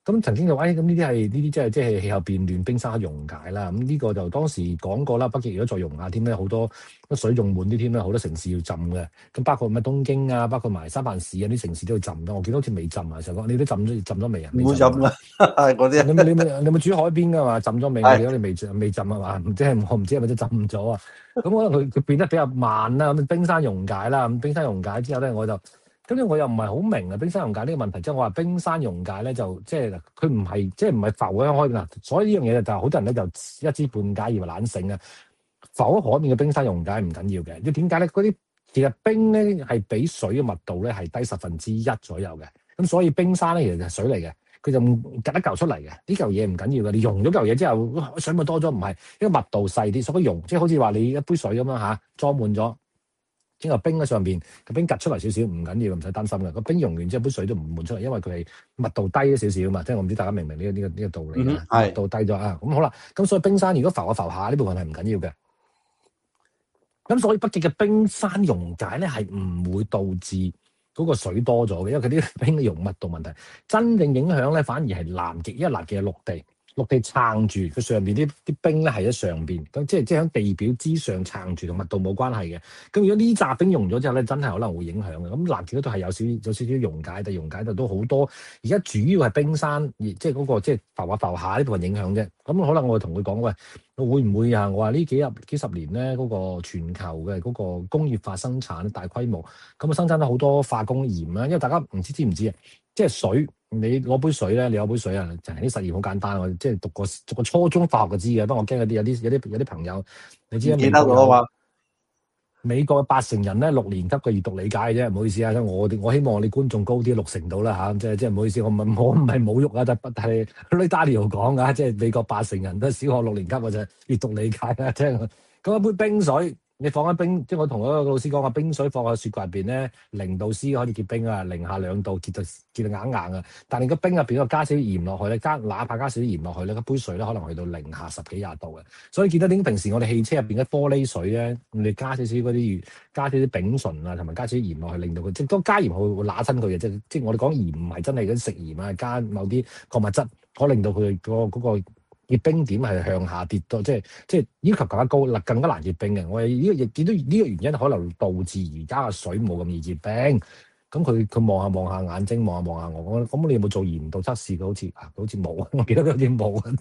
咁曾經就話，誒咁呢啲係呢啲即係即係氣候變暖、冰山溶解啦。咁呢個就當時講過啦，北極如果再溶下添咧，好多水仲滿啲添啦，好多城市要浸嘅。咁包括咩東京啊，包括埋三藩市啊啲城市都要浸咗。我見到好似未浸啊，成哥，你都浸咗浸咗未啊？ 唔會浸啦，係嗰啲。 你你你你咪住海邊噶嘛？浸咗未？我見到你未浸未浸啊嘛？唔知係我唔知係咪真浸咗啊？咁可能佢佢變得比較慢啦。咁冰山溶解啦，咁冰山溶解之後咧，我就。咁咧我又唔係好明啊，冰山溶解呢個問題，即係我話冰山溶解咧就即係佢唔係即係唔係浮喺海面嗱，所以呢樣嘢就好多人咧就一知半解以為懶醒啊，浮喺海面嘅冰山溶解唔緊要嘅，即點解咧？嗰啲其實冰咧係比水嘅密度咧係低十分之一左右嘅，咁所以冰山咧其實係水嚟嘅，佢就隔一嚿出嚟嘅，呢嚿嘢唔緊要嘅，你溶咗嚿嘢之後水咪多咗，唔係因為密度細啲，所以溶即係好似話你一杯水咁樣嚇裝滿咗。整個冰喺上邊，個冰趌出嚟少少，唔緊要，唔使擔心嘅。個冰溶完之後，杯水都唔滿出嚟，因為佢係密度低咗少少啊嘛。即係我唔知大家明唔明呢個呢個呢個道理啦。 嗯、 密度低咗啊，咁好啦。咁所以冰山如果浮下浮下呢部分係唔緊要嘅。咁所以北極嘅冰山溶解咧係唔會導致嗰個水多咗嘅，因為佢啲冰嘅溶密度問題。真正影響咧反而係南極，因為南極係陸地。陸地撐住佢上邊啲啲冰咧係喺上邊，咁即係即係喺地表之上撐住，同密度冇關係嘅。咁如果呢紮冰溶咗之後咧，真係可能會影響嘅。咁南極都係有少有少少溶解，但溶解就都好多。而家主要係冰山，即係嗰個即係浮下浮下呢部分影響啫。咁可能我同佢講喂，會唔會啊？我話呢幾日幾十年咧，嗰個全球嘅嗰個工業化生產大規模，咁啊生產咗好多化工鹽啦。因為大家唔知知唔知啊？即係水。你攞杯水咧，你有杯水啊，就係啲實驗好簡單，我即係讀過讀過初中化學就知嘅。不過我驚有啲有啲有啲有啲朋友，你知啊？記得我話美國嘅八成人咧六年級嘅閱讀理解嘅啫，唔好意思啊，我我希望你觀眾高啲六成到啦嚇，即係即係唔好意思，我唔我唔係侮辱啊，但係 Ray Dalio 講噶，即係美國八成人都小學六年級嘅啫，閱讀理解啊，即係咁一杯冰水。你放喺冰，即係我同嗰個老師講話，冰水放喺雪櫃入邊咧，零度 C 可以結冰啊，零下兩度結到結到硬硬啊。但係個冰入邊，我加少啲鹽落去咧，加哪怕加少啲鹽落去咧，嗰杯水咧可能去到零下十幾廿度嘅。所以見到點平時我哋汽車入邊嘅玻璃水咧，你加少少嗰啲加少啲丙醇啊，同埋加少啲鹽落去，令到佢即係當加鹽會會乸親佢嘅，即係即係我哋講鹽唔係真係嗰啲食鹽啊，加某啲礦物質，可令到佢個嗰個。結冰點係向下跌多，即係即係要求更加高，嗱更加難結冰嘅。我哋呢個亦見到呢個原因，可能導致而家嘅水冇咁易結冰。咁佢佢望下望下眼睛，望下望下我，咁你有冇做鹽度測試？佢好似啊，好似冇啊，我記得佢好似冇啊。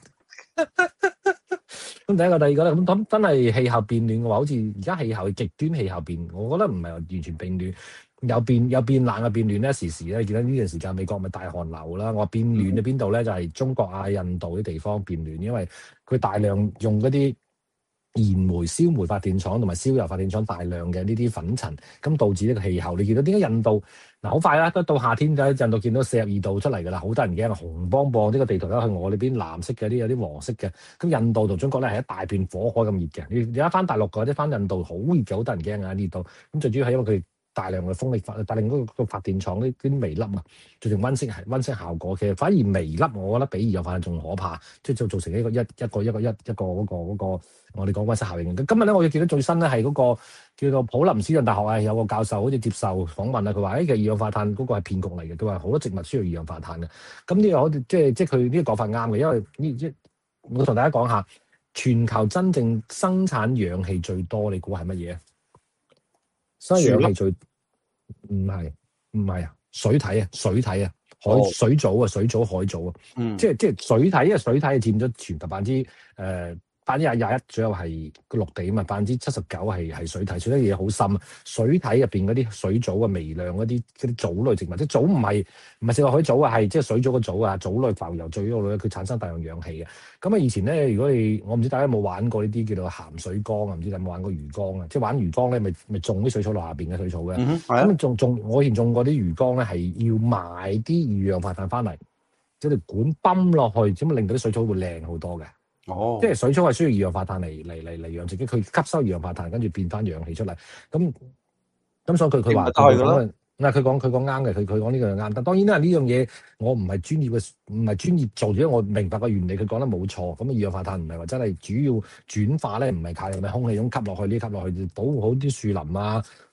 咁第一個，第二個咧，咁咁真係氣候變暖嘅話，好似而家氣候極端氣候變，我覺得唔係話完全變暖。有變有變冷嘅變暖咧，時時咧見到呢段時間美國咪大寒流啦。我話變暖喺邊度咧？就係、是、中國啊、印度啲地方變暖，因為佢大量用嗰啲燃煤、燒煤發電廠同埋燒油發電廠大量嘅呢啲粉塵，咁導致呢個氣候。你見到點解印度嗱好快啦？都到夏天嘅印度見到四十二度出嚟㗎啦，好多人驚紅邦邦。呢、這個地圖咧，去我呢邊藍色嘅，啲有啲黃色嘅。咁印度同中國咧係一大片火海咁熱嘅。你而家翻大陸或者翻印度好熱嘅，好多人驚啊呢度。咁最主要係因為佢大量嘅風力發，大量嗰個發電廠呢啲微粒啊，造成溫室係溫室效果。其實反而微粒，我覺得比二氧化碳仲可怕，即係就造成一個一一個一個一一個嗰個嗰個我哋講溫室效應。今日咧，我見到最新咧係嗰個叫做普林斯頓大學啊，有個教授好似接受訪問啊，佢話誒其實二氧化碳嗰個係騙局嚟嘅，佢話好多植物需要二氧化碳嘅。咁呢個好似即係即係佢呢個講法啱嘅，因為呢即我同大家講下，全球真正生產氧氣最多，你估係乜嘢？所以氧氣最唔係唔係啊，水體啊，水體啊，海、哦、水藻啊，水藻海藻啊，嗯，即係即係水體，因為水體係佔咗全球百分之誒百分之廿廿一左右係個陸地啊嘛，百分之七十九係係水體，水體嘢好深啊，水體入邊嗰啲水藻啊，微量嗰啲嗰啲藻類植物，即係藻唔係唔係食落海藻啊，係即係水藻嘅藻啊，藻類浮游最嗰度咧，佢產生大量氧氣嘅。咁啊，以前咧，如果你我唔知大家有冇玩過呢啲叫做鹹水缸啊，唔知你有冇玩過魚缸啊？即係玩魚缸咧，咪咪種啲水草落下邊嘅水草嘅。咁種種，我以前種過啲魚缸咧，係要買啲二氧化碳翻嚟，即係管泵落去，咁啊令到啲水草會靚好多嘅。哦，即係水草係需要二氧化碳嚟嚟嚟嚟養自己，佢吸收二氧化碳，跟住變翻氧氣出嚟。咁咁所以佢佢話嗱，佢講佢講啱嘅，佢佢講呢個啱。但當然啦，呢樣嘢我唔係專業嘅，唔係專業做，咗我明白個原理，佢講得冇錯。咁二氧化碳唔係話真係主要轉化咧，唔係靠咩空氣咁吸落去，呢吸落去保護好啲樹林啊，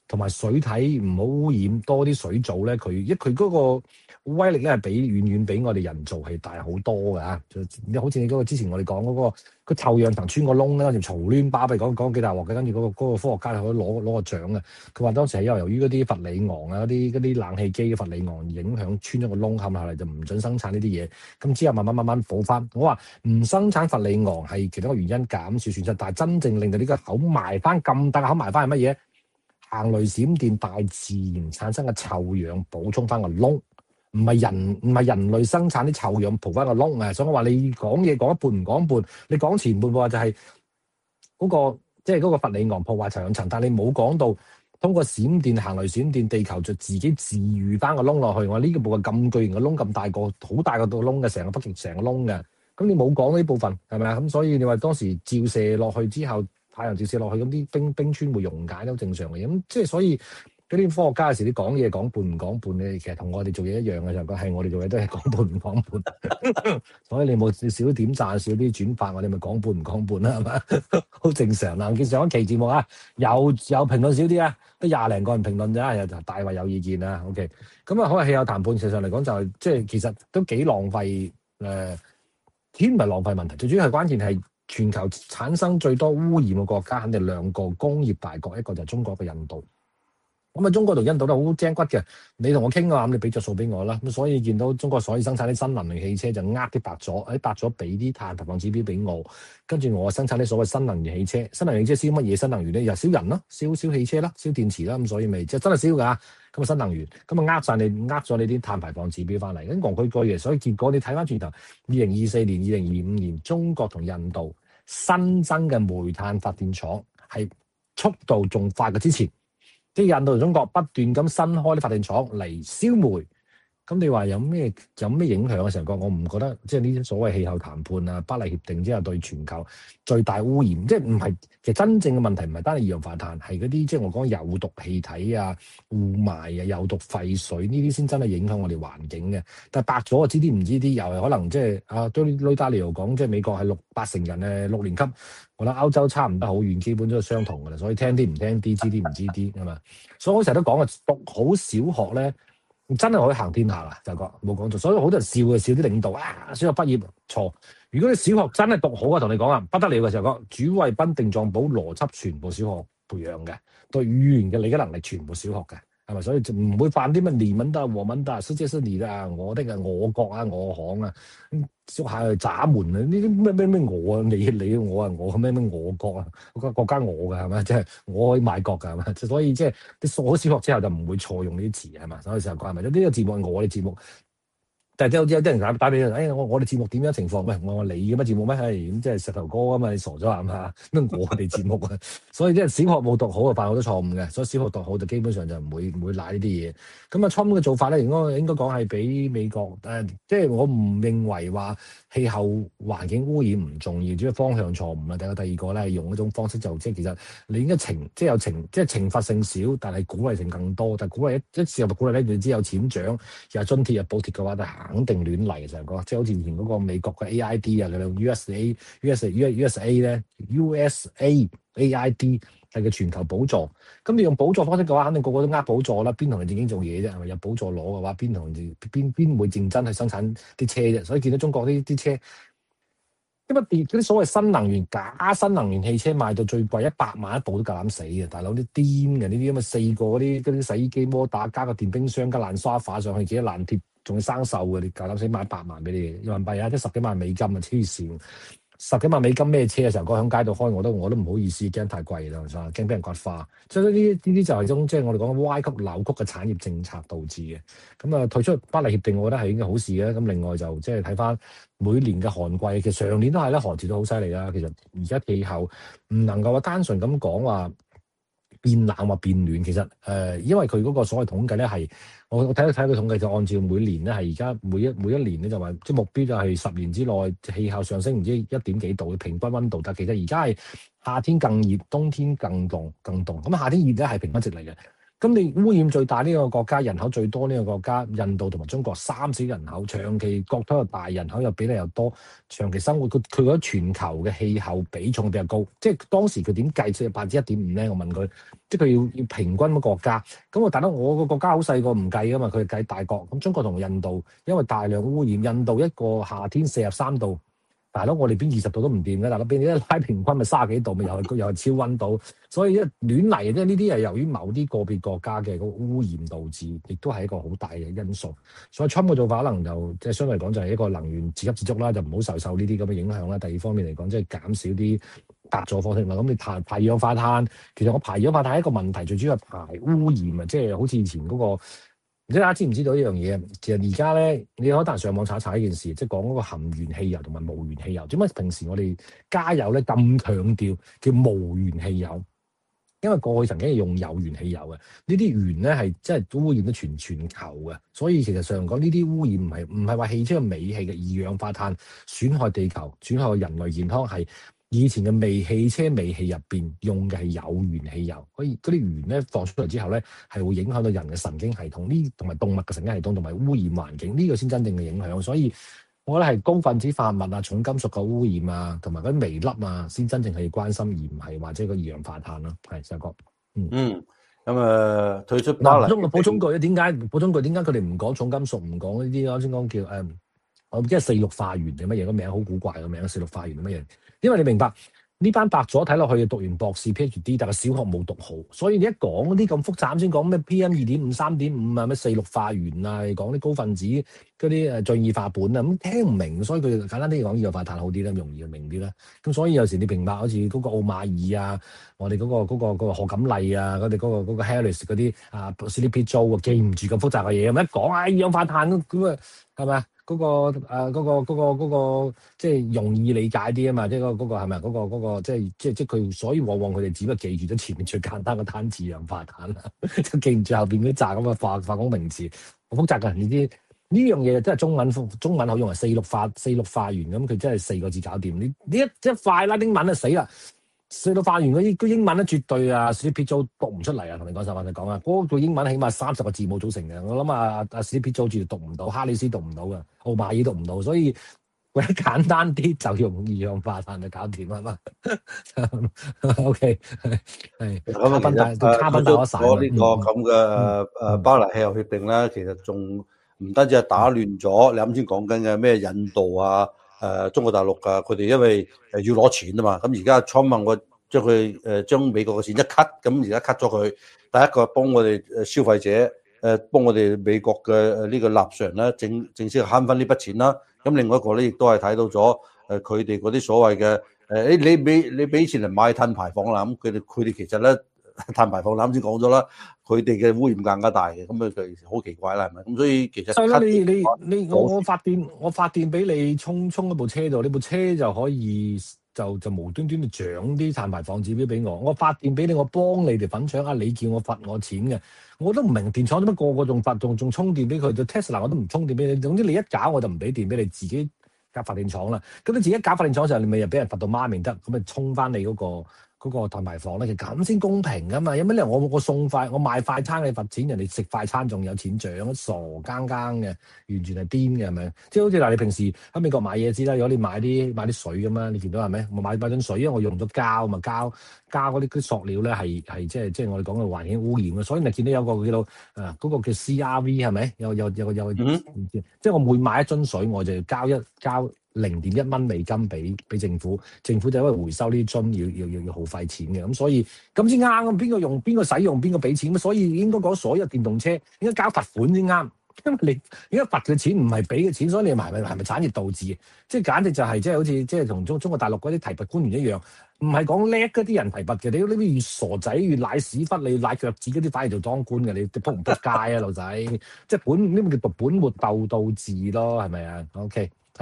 同埋水體唔好污染，多啲水藻咧，佢一佢嗰個威力咧係比遠遠比我哋人造係大好多㗎嚇。就好似你嗰個之前我哋講嗰個個臭氧層穿個窿咧，嗰條嘈亂巴閉講講幾大鑊嘅，跟住嗰個嗰個科學家可以攞攞個獎嘅。佢話當時係因為由於嗰啲氟利昂啊、嗰啲嗰啲冷氣機嘅氟利昂影響穿咗個窿，冚下嚟就唔準生產呢啲嘢。咁之後慢慢慢慢補翻。我話唔生產氟利昂係其中一個原因，減少損失，但係真正令到呢個口埋翻咁大個口埋翻係乜嘢？行雷閃電大自然產生嘅臭氧補充翻個窿，唔係人唔係人類生產啲臭氧補翻個窿啊！所以我話你講嘢講一半唔講一半，你講前半話就係嗰個即係嗰個氟利昂破壞臭氧層，但係你冇講到通過閃電行雷閃電，地球就自己自愈翻個窿落去。我話呢個部分咁巨型嘅窿咁大個，好大個到窿嘅，成個北極成個窿嘅。咁你冇講呢部分係咪啊？咁所以你話當時照射落去之後。太陽照射落去，咁啲冰冰川會溶解都正常嘅。咁即係所以嗰啲科學家有時你講嘢講半唔講半咧，其實同我哋做嘢一樣嘅就係我哋做嘢都係講半唔講半。所以你冇少啲點讚，少啲轉發，我哋咪講半唔講半啦，係咪？好正常啦。見上一期節目啊，有有評論少啲啊，得廿零個人評論咋，又就大話有意見啦。OK，咁啊，可能氣候談判，實際上嚟講就係即係其實都幾浪費誒，天唔係浪費問題，最主要係關鍵係。全球產生最多污染嘅國家，肯定兩個工業大國，一個就係中國，一個印度。咁啊，中國同印度都好精骨嘅。你同我傾啊，咁你俾著數俾我啦。咁所以見到中國所以生產啲新能源汽車就呃啲白咗，誒白咗俾啲碳排放指標俾我，跟住我生產啲所謂新能源汽車。新能源汽車燒乜嘢新能源咧？又燒人咯，燒燒汽車啦，燒電池啦。咁所以咪即係真係燒㗎。咁啊新能源，咁啊呃晒你，呃咗你啲碳排放指標翻嚟，咁戇居居嘅。所以結果你睇翻轉頭，二零二四年、二零二五年，中國同印度新增嘅煤炭發電廠係速度仲快過之前。即係印度同中國不斷咁新開啲發電廠嚟燒煤，咁你話有咩有咩影響嘅時候？我唔覺得即係呢啲所謂氣候談判啊、巴黎協定之後對全球最大污染，即係唔係其實真正嘅問題唔係單係二氧化碳，係嗰啲即係我講有毒氣體啊、霧霾啊、有毒廢水呢啲先真係影響我哋環境嘅。但係白咗我知啲唔知啲，又係可能即係啊，對雷達利又講，即係美國係六八成人誒六年級。我覺得歐洲差唔多好遠，基本都係相同㗎啦，所以聽啲唔聽啲，知啲唔知啲係嘛？所以我成日都講啊，讀好小學咧，真係可以行天下啦，就講冇講錯。所以好多人笑嘅笑啲領導啊，小學畢業錯。如果你小學真係讀好啊，同你講啊，不得了嘅時候講，主謂賓定狀補邏輯全部小學培養嘅，對語言嘅理解能力全部小學嘅。係咪？所以就唔會犯啲乜你們的、我們的、世界是你的啊、我的啊、我國啊、我行啊，捉下去閘門啊！呢啲咩咩咩我啊，你你我啊，我咩咩我國啊，國國家我嘅係咪？即係我可以賣國㗎係咪？所以即係你數咗小學之後就唔會錯用呢啲詞係嘛？所以成日講係咪？呢個節目係我哋節目。但係有有啲人打打俾你，哎我我哋節目點樣情況？喂，我話你嘅乜節目咩？係咁即係石頭哥啊嘛，你傻咗係嘛？咩我哋節目啊？所以即係小學冇讀好啊，犯好多錯誤嘅。所以小學讀好就基本上就唔會唔會賴呢啲嘢。咁啊，Trump嘅做法咧，應該應該講係比美國誒、呃，即係我唔認為話氣候環境污染唔重要，只係方向錯誤啦。第一個第二個咧，係用一種方式就即係其實你應該懲即係有懲即係懲罰性少，但係鼓勵性更多。但係鼓勵一一次又鼓勵咧，你知有錢獎又津貼又補貼嘅話，就肯定亂嚟嘅就係講，即係好似以前嗰個美國嘅 A I D 啊，佢哋 U S A、U S A、U S A 咧 ，U S A A I D 係嘅全球補助。咁你用補助方式嘅話，肯定個個都呃補助啦，邊同你正經做嘢啫？係咪有補助攞嘅話，邊同邊邊會認真去生產啲車啫？所以見到中國啲啲車，因為啲啲所謂新能源假新能源汽車賣到最貴一百萬一部都夠膽死嘅，大佬啲癲嘅呢啲咁嘅四個嗰啲啲洗衣機摩打加個電冰箱加爛沙發上去幾多爛貼。仲要生鏽嘅，你夠膽死買一百萬俾你人民幣啊！即係十幾萬美金啊，黐線！十幾萬美金咩車嘅時候，我喺街度開我都我都唔好意思，驚太貴啦，驚俾人刮花。所以呢啲呢啲就係種即係我哋講歪曲扭曲嘅產業政策導致嘅。咁啊，退出巴黎協定，我覺得係應該好事嘅。咁另外就即係睇翻每年嘅寒季，其實上年都係啦，寒潮都好犀利啦。其實而家氣候唔能夠話單純咁講話變冷或變暖，其實誒、呃，因為佢嗰個所謂統計咧係。我我睇一睇佢統計就按照每年咧係而家每一每一年咧就話即係目標就係十年之內氣候上升唔知一點幾度嘅平均溫度，但其實而家係夏天更熱，冬天更凍更凍。咁夏天熱咧係平均值嚟嘅， 咁你污染最大呢個國家，人口最多呢個國家，印度同埋中國三小人口，長期國土又大，人口又比例又多，長期生活佢佢覺得全球嘅氣候比重比較高，即係當時佢點計即係百分之一點五咧？我問佢，即係佢要要平均個國家。咁我大佬我個國家好細個唔計噶嘛，佢係計大國。咁中國同印度因為大量污染，印度一個夏天四十三度。大佬，我哋邊二十度都唔掂嘅，大佬邊你一拉平均咪卅幾度，咪又係又係超溫度，所以一亂嚟，即係呢啲係由於某啲個別國家嘅個污染導致，亦都係一個好大嘅因素。所以 Trump 嘅做法可能就即係相對嚟講就係一個能源自給自足啦，就唔好受受呢啲咁嘅影響啦。第二方面嚟講，即係減少啲搭咗方式啦。咁你排排二氧化碳，其實我排二氧化碳係一個問題，最主要係排污染啊，即係好似以前嗰、嗰個。唔知大家知唔知道呢樣嘢？其實而家咧，你可能上網查查呢件事，即係講嗰個含鉛汽油同埋無鉛汽油。點解平時我哋加油咧咁強調叫無鉛汽油？因為過去曾經係用有鉛汽油嘅，呢啲鉛咧係真係污染咗全全球嘅。所以其實上講呢啲污染唔係唔係話汽車嘅尾氣嘅二氧化碳損害地球、損害人類健康係。以前嘅微汽車尾氣入邊用嘅係有鉛汽油，所以嗰啲鉛咧放出嚟之後咧，係會影響到人嘅神經系統，呢同埋動物嘅神經系統，同埋污染環境，呢、這個先真正嘅影響。所以我覺得係高分子化物啊、重金屬嘅污染啊，同埋嗰啲微粒啊，先真正係關心，而唔係或者個二氧化碳咯。係石哥，嗯嗯， 咁啊退出巴黎。 補充補充句，點解補充句？點解佢哋唔講重金屬，唔講呢啲？啱先講叫誒、嗯，我唔知係四氯化鉛定乜嘢，個名好古怪個名，四氯化鉛定乜嘢？因為你明白呢班白咗睇落去讀完博士 PhD，但係小學冇讀好，所以你一講嗰啲咁複雜，先講咩 P M 二點五、三點五啊，咩四氯化鉛啊，講啲高分子嗰啲誒進二化苯啊，咁聽唔明，所以佢簡單啲講二氧化碳好啲啦，容易明啲啦。咁所以有時你明白好似嗰個奧馬爾啊，我哋嗰、嗰個嗰、嗰個嗰、嗰個賀錦麗啊，我哋嗰個嗰、嗰個 Harris 嗰啲啊 Sleepy Joe 記唔住咁複雜嘅嘢，咁一講啊二氧化碳咁啊，係咪啊？嗰、那個誒嗰、呃那個嗰、那個嗰、那個即係容易理解啲啊嘛，即係嗰嗰個係咪嗰個嗰、那個即係即係即係佢，所以往往佢哋只不過記住咗前面最簡單嘅單字二氧化碳啦，就記唔住後邊嗰扎咁嘅化化工名詞，好複雜嘅。呢啲呢樣嘢真係中文中文好用係四氯化四氯化鉛咁，佢真係四個字搞掂。你呢一一塊拉丁文就死啦！四氯化鉛嗰啲嗰英文咧，絕對啊 Sleepy Joe 讀唔出嚟啊！同你講實話，你講啊，嗰個英文起碼三十個字母組成嘅。我諗啊，阿 Sleepy Joe 絕對讀唔到，哈里斯讀唔到嘅，奧馬爾讀唔到，所以為咗簡單啲，就用二氧化碳就搞掂啦嘛。O K， 係咁啊，其實卡賓打咗咗呢個咁嘅誒巴黎氣候協定咧，其實仲唔單止係打亂咗你啱先講緊嘅咩印度啊。誒、呃、中國大陸啊，佢哋因為誒要攞錢啊嘛，咁而家 Trump 問我將佢誒將美國嘅錢一 cut，咁而家 cut 咗佢，第一個幫我哋誒消費者誒、呃、幫我哋美國嘅呢個納稅人咧，正正式慳翻呢筆錢啦。咁另外一個咧，亦都係睇到咗誒佢哋嗰啲所謂嘅誒，你你俾你俾錢嚟買碳排放啦，咁佢哋佢哋其實咧碳排放啱先講咗啦，佢哋嘅污染更加大嘅，咁啊佢好奇怪啦，係咪？咁所以其實係啦，你你你我我發電我發電俾你充充一部車度，呢部車就可以就就無端端地漲啲碳排放指標俾我。我發電俾你，我幫你哋粉腸啊，你叫我罰我錢嘅，我都唔明電廠點解個個仲發仲仲充電俾佢，就 Tesla 我都唔充電俾你。總之你一搞我就唔俾電俾你，自己搞發電廠啦。咁你自己搞發電廠嘅時候，你咪又俾人罰到媽咪得，咁咪充翻你嗰個。嗰、那個碳排放咧，其實咁先公平噶嘛？有咩理由我我送快，我賣快餐你罰錢，人哋食快餐仲有錢獎，傻更更嘅，完全係癲嘅，係咪？即係好似嗱，你平時喺美國買嘢知啦，如果你買啲買啲水咁啊，你見到係咪？我買買樽水，因為我用咗膠嘛，膠膠嗰啲啲塑料咧係係即係即係我哋講嘅環境污染嘅，所以你見到有個叫做誒嗰個叫 C R V 係咪？有有有個有，有，有、嗯，即係我每買一樽水，我就要交一交。零點一蚊美金俾俾政府，政府就因為回收呢啲樽要要要要耗費錢嘅，咁所以咁先啱啊！邊個用邊個使用邊個俾錢，所以應該講所有電動車應該交罰款先啱，因為你應該罰嘅錢唔係俾嘅錢，所以你係咪係咪產業導致嘅？即係簡直就係、是、即係好似即係同中中國大陸嗰啲提拔官員一樣，唔係講叻嗰啲人提拔嘅，你呢啲越傻仔越賴屎忽，你賴腳趾嗰啲反而做當官嘅，你仆唔仆街啊，老仔？即係本呢個叫做本末倒導致咯，係咪啊 ？OK， 係。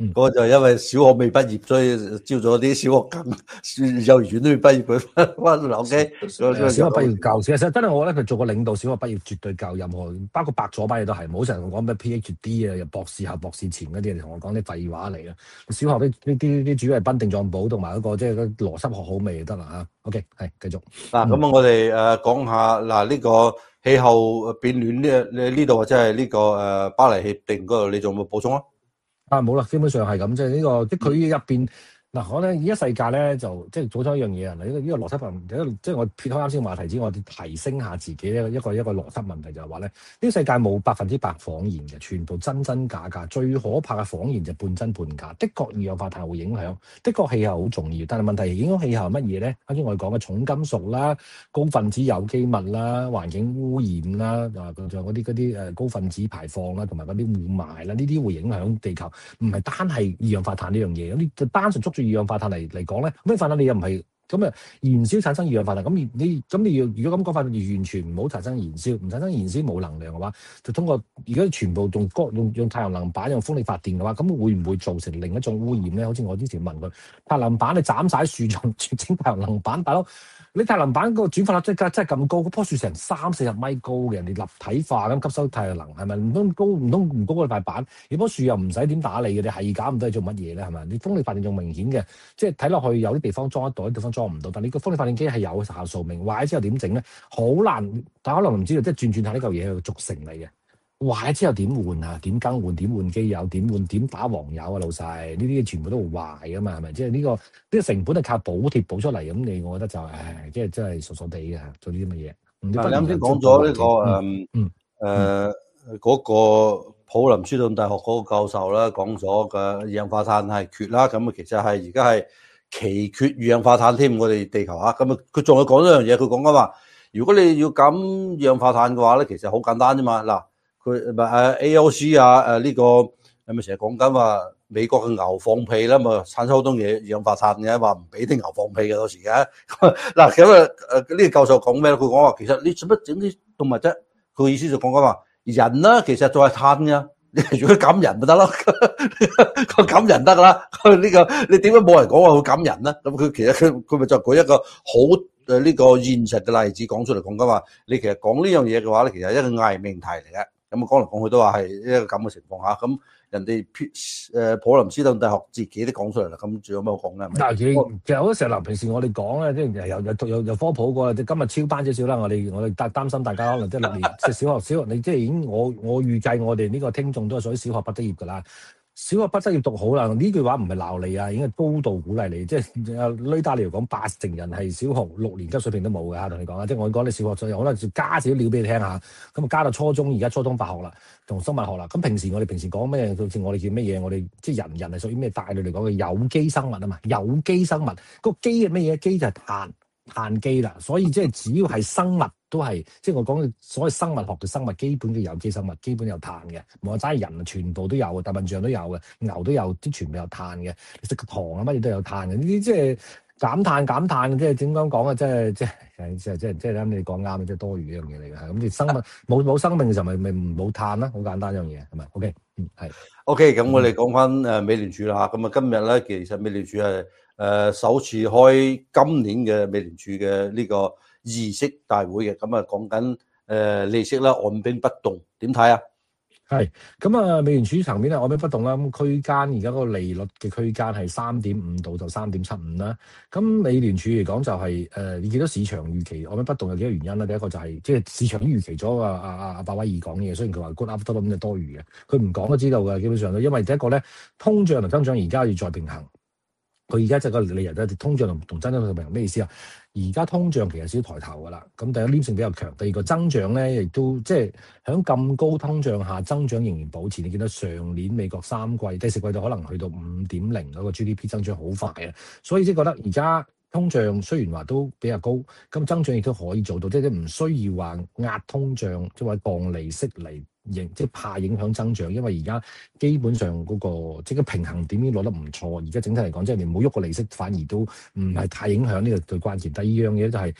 嗯， 嗰個就係因為小學未畢業，所以招咗啲小學更幼兒園都未畢業佢翻嚟 OK。 小學畢業夠，其實真係我覺得佢做個領導，小學畢業絕對夠。任何包括白左班嘢都係，唔好成日講咩 PhD 啊，又博士後、博士前嗰啲，你同我講啲廢話嚟啦。小學啲呢啲啲主要係賓定壯寶同埋嗰個即係個邏輯學好未就得啦嚇。OK，係繼續。 嗱，咁啊，我哋誒講下嗱呢個氣候變暖呢呢度或者係呢個誒巴黎協定嗰度，你仲有冇補充啊？ 啊，冇啦，基本上係咁，即係呢個即係佢入邊嗱，我咧而家世界咧就即係早咗一樣嘢啊！呢個呢個邏輯問，即係我撇開啱先嘅話題之外，我提升下自己咧一個一個邏輯問題就係話咧，呢個世界冇百分之百謊言嘅，全部真真假假。最可怕嘅謊言就半真半假。的確二氧化碳會影響，的確氣候好重要，但係問題影響氣候係乜嘢咧？啱先我哋講嘅重金屬啦、高分子有機物啦、環境污染啦，啊仲有嗰啲嗰啲誒高分子排放啦，同埋嗰啲霧霾啦，呢啲會影響地球，唔係單係二氧化碳呢樣嘢。咁你就單純捉住二氧化碳嚟嚟講咧，咁二氧化碳你又唔係咁啊燃燒產生二氧化碳，咁你你咁你要如果咁講法，完全唔好產生燃燒，唔產生燃燒冇能量嘅話，就通過如果全部用光用用太陽能板用風力發電嘅話，咁會唔會造成另一種污染咧？好似我之前問佢，太陽能板你斬晒樹就整太陽能板，大佬你太陽能板個轉化率即係真係咁高，嗰棵樹成三四十米高嘅，人哋立體化咁吸收太陽能係咪？唔通高唔通唔高過塊板？你棵樹又唔使點打理嘅，你係搞唔到係做乜嘢咧？係咪？你風力發電仲明顯嘅，即係睇落去有啲地方裝得到，有啲地方裝唔到。但係你個風力發電機係有效數明，壞咗之後點整咧？好難，大家可能唔知道，即係轉轉下呢嚿嘢係個軸承嚟嘅。壞咗之後點換啊？點更換？點換機油？點換？點打黃油啊？老細，呢啲全部都會壞噶嘛？係咪？即係呢個呢個成本係靠補貼補出嚟咁，你我覺得就係、唉，即係真係傻傻地嘅做啲咁嘅嘢。你啱先講咗呢個誒嗯誒嗰個普林斯頓大學嗰個教授啦，講咗嘅二氧化碳係缺啦，咁啊其實係而家係奇缺二氧化碳添，我哋地球嚇，咁啊佢仲有講一樣嘢，佢講緊話，如果你要減二氧化碳嘅話咧，其實好簡單啫嘛。嗱，佢咪誒 A O C 啊誒呢個係咪成日講緊話美國嘅牛放屁啦，嘛產生好多嘢二氧化碳嘅，話唔俾啲牛放屁嘅有時嘅。嗱咁啊誒呢個教授講咩咧？佢講話其實你做乜整啲動物啫？佢意思就講緊話人啦，其實就係碳㗎。你如果減人咪得咯，佢減人得啦。呢、這個你點解冇人講話佢減人咧？咁佢其實佢佢咪就舉一個好誒呢個現實嘅例子講出嚟講緊話，你其實講呢樣嘢嘅話咧，其實係一個偽命題嚟嘅。咁啊講嚟講去都話係一個咁嘅情況下，咁人哋誒普林斯頓大學自己都講出嚟啦，咁仲有咩好講咧？ 但係其其實好多時候，嗱平時我哋講咧，即係有有有有科普過，即今日超班少少啦。我哋我哋擔擔心大家可能即係六年即係小學小學，你即係已經我我預計我哋呢個聽眾都係屬於小學畢業㗎啦。小學畢業讀好啦，呢句話唔係鬧你啊，已經係高度鼓勵你。即係阿雷達利嚟講，八成人係小學六年級水平都冇嘅嚇，同你講啊。即係我講你小學所以可能加少啲料俾你聽下。咁啊加到初中，而家初中化學啦，同生物學啦。咁平時我哋平時講咩？好似我哋叫乜嘢？我哋即係人人係屬於咩大類嚟講嘅有機生物啊嘛。有機生物個基係乜嘢？基就係碳碳基啦。所以即係只要係生物。都係，即係我講嘅所謂生物學嘅生物，基本嘅有機生物，基本有碳嘅。冇話齋人，全部都有嘅，大笨象都有嘅，牛都有，啲全部有碳嘅。你食個糖啊，乜嘢都有碳嘅。呢啲即係減碳減碳，即係點樣講啊？即係即係即係即係即係啱你講啱，即係多餘一樣嘢嚟嘅。咁你生物冇冇生命嘅時候，咪咪冇碳啦，好簡單一樣嘢係咪 ？OK，嗯係。 OK，咁我哋講翻誒美聯儲啦嚇。咁啊今日咧，其實美聯儲係誒首次開今年嘅美聯儲嘅呢個議息大會嘅，咁啊講緊誒利息啦，按兵不動，點睇啊？ 係咁啊，美聯儲層面咧按兵不動啦，咁區間而家嗰個利率嘅區間係三點五到就三點七五啦。咁美聯儲嚟講就係、是、誒、呃，你見到市場預期按兵不動有幾個原因啦。第一個就係、是、即係市場預期咗啊啊啊啊鮑威爾講嘢，雖然佢話 good after 咁就多餘嘅，佢唔講都知道嘅，基本上都因為第一個咧通脹同增長而家要再平衡。佢而家就個理由咧，通脹同同增長平衡咩意思啊？而家通脹其實少抬頭噶啦，咁第一黏性比較強，第二個增長咧亦都即係喺咁高通脹下，增長仍然保持。你見到上年美國三季第四季度可能去到五點零嗰個 G D P 增長好快啊，所以即係覺得而家通脹雖然話都比較高，咁增長亦都可以做到，即係唔需要話壓通脹，即係話降利息嚟。影即係怕影響增長，因為而家基本上嗰、那個即係平衡點已經攞得唔錯。而家整體嚟講，即係你唔好喐個利息，反而都唔係太影響呢個最關鍵。第二樣嘢就係、是、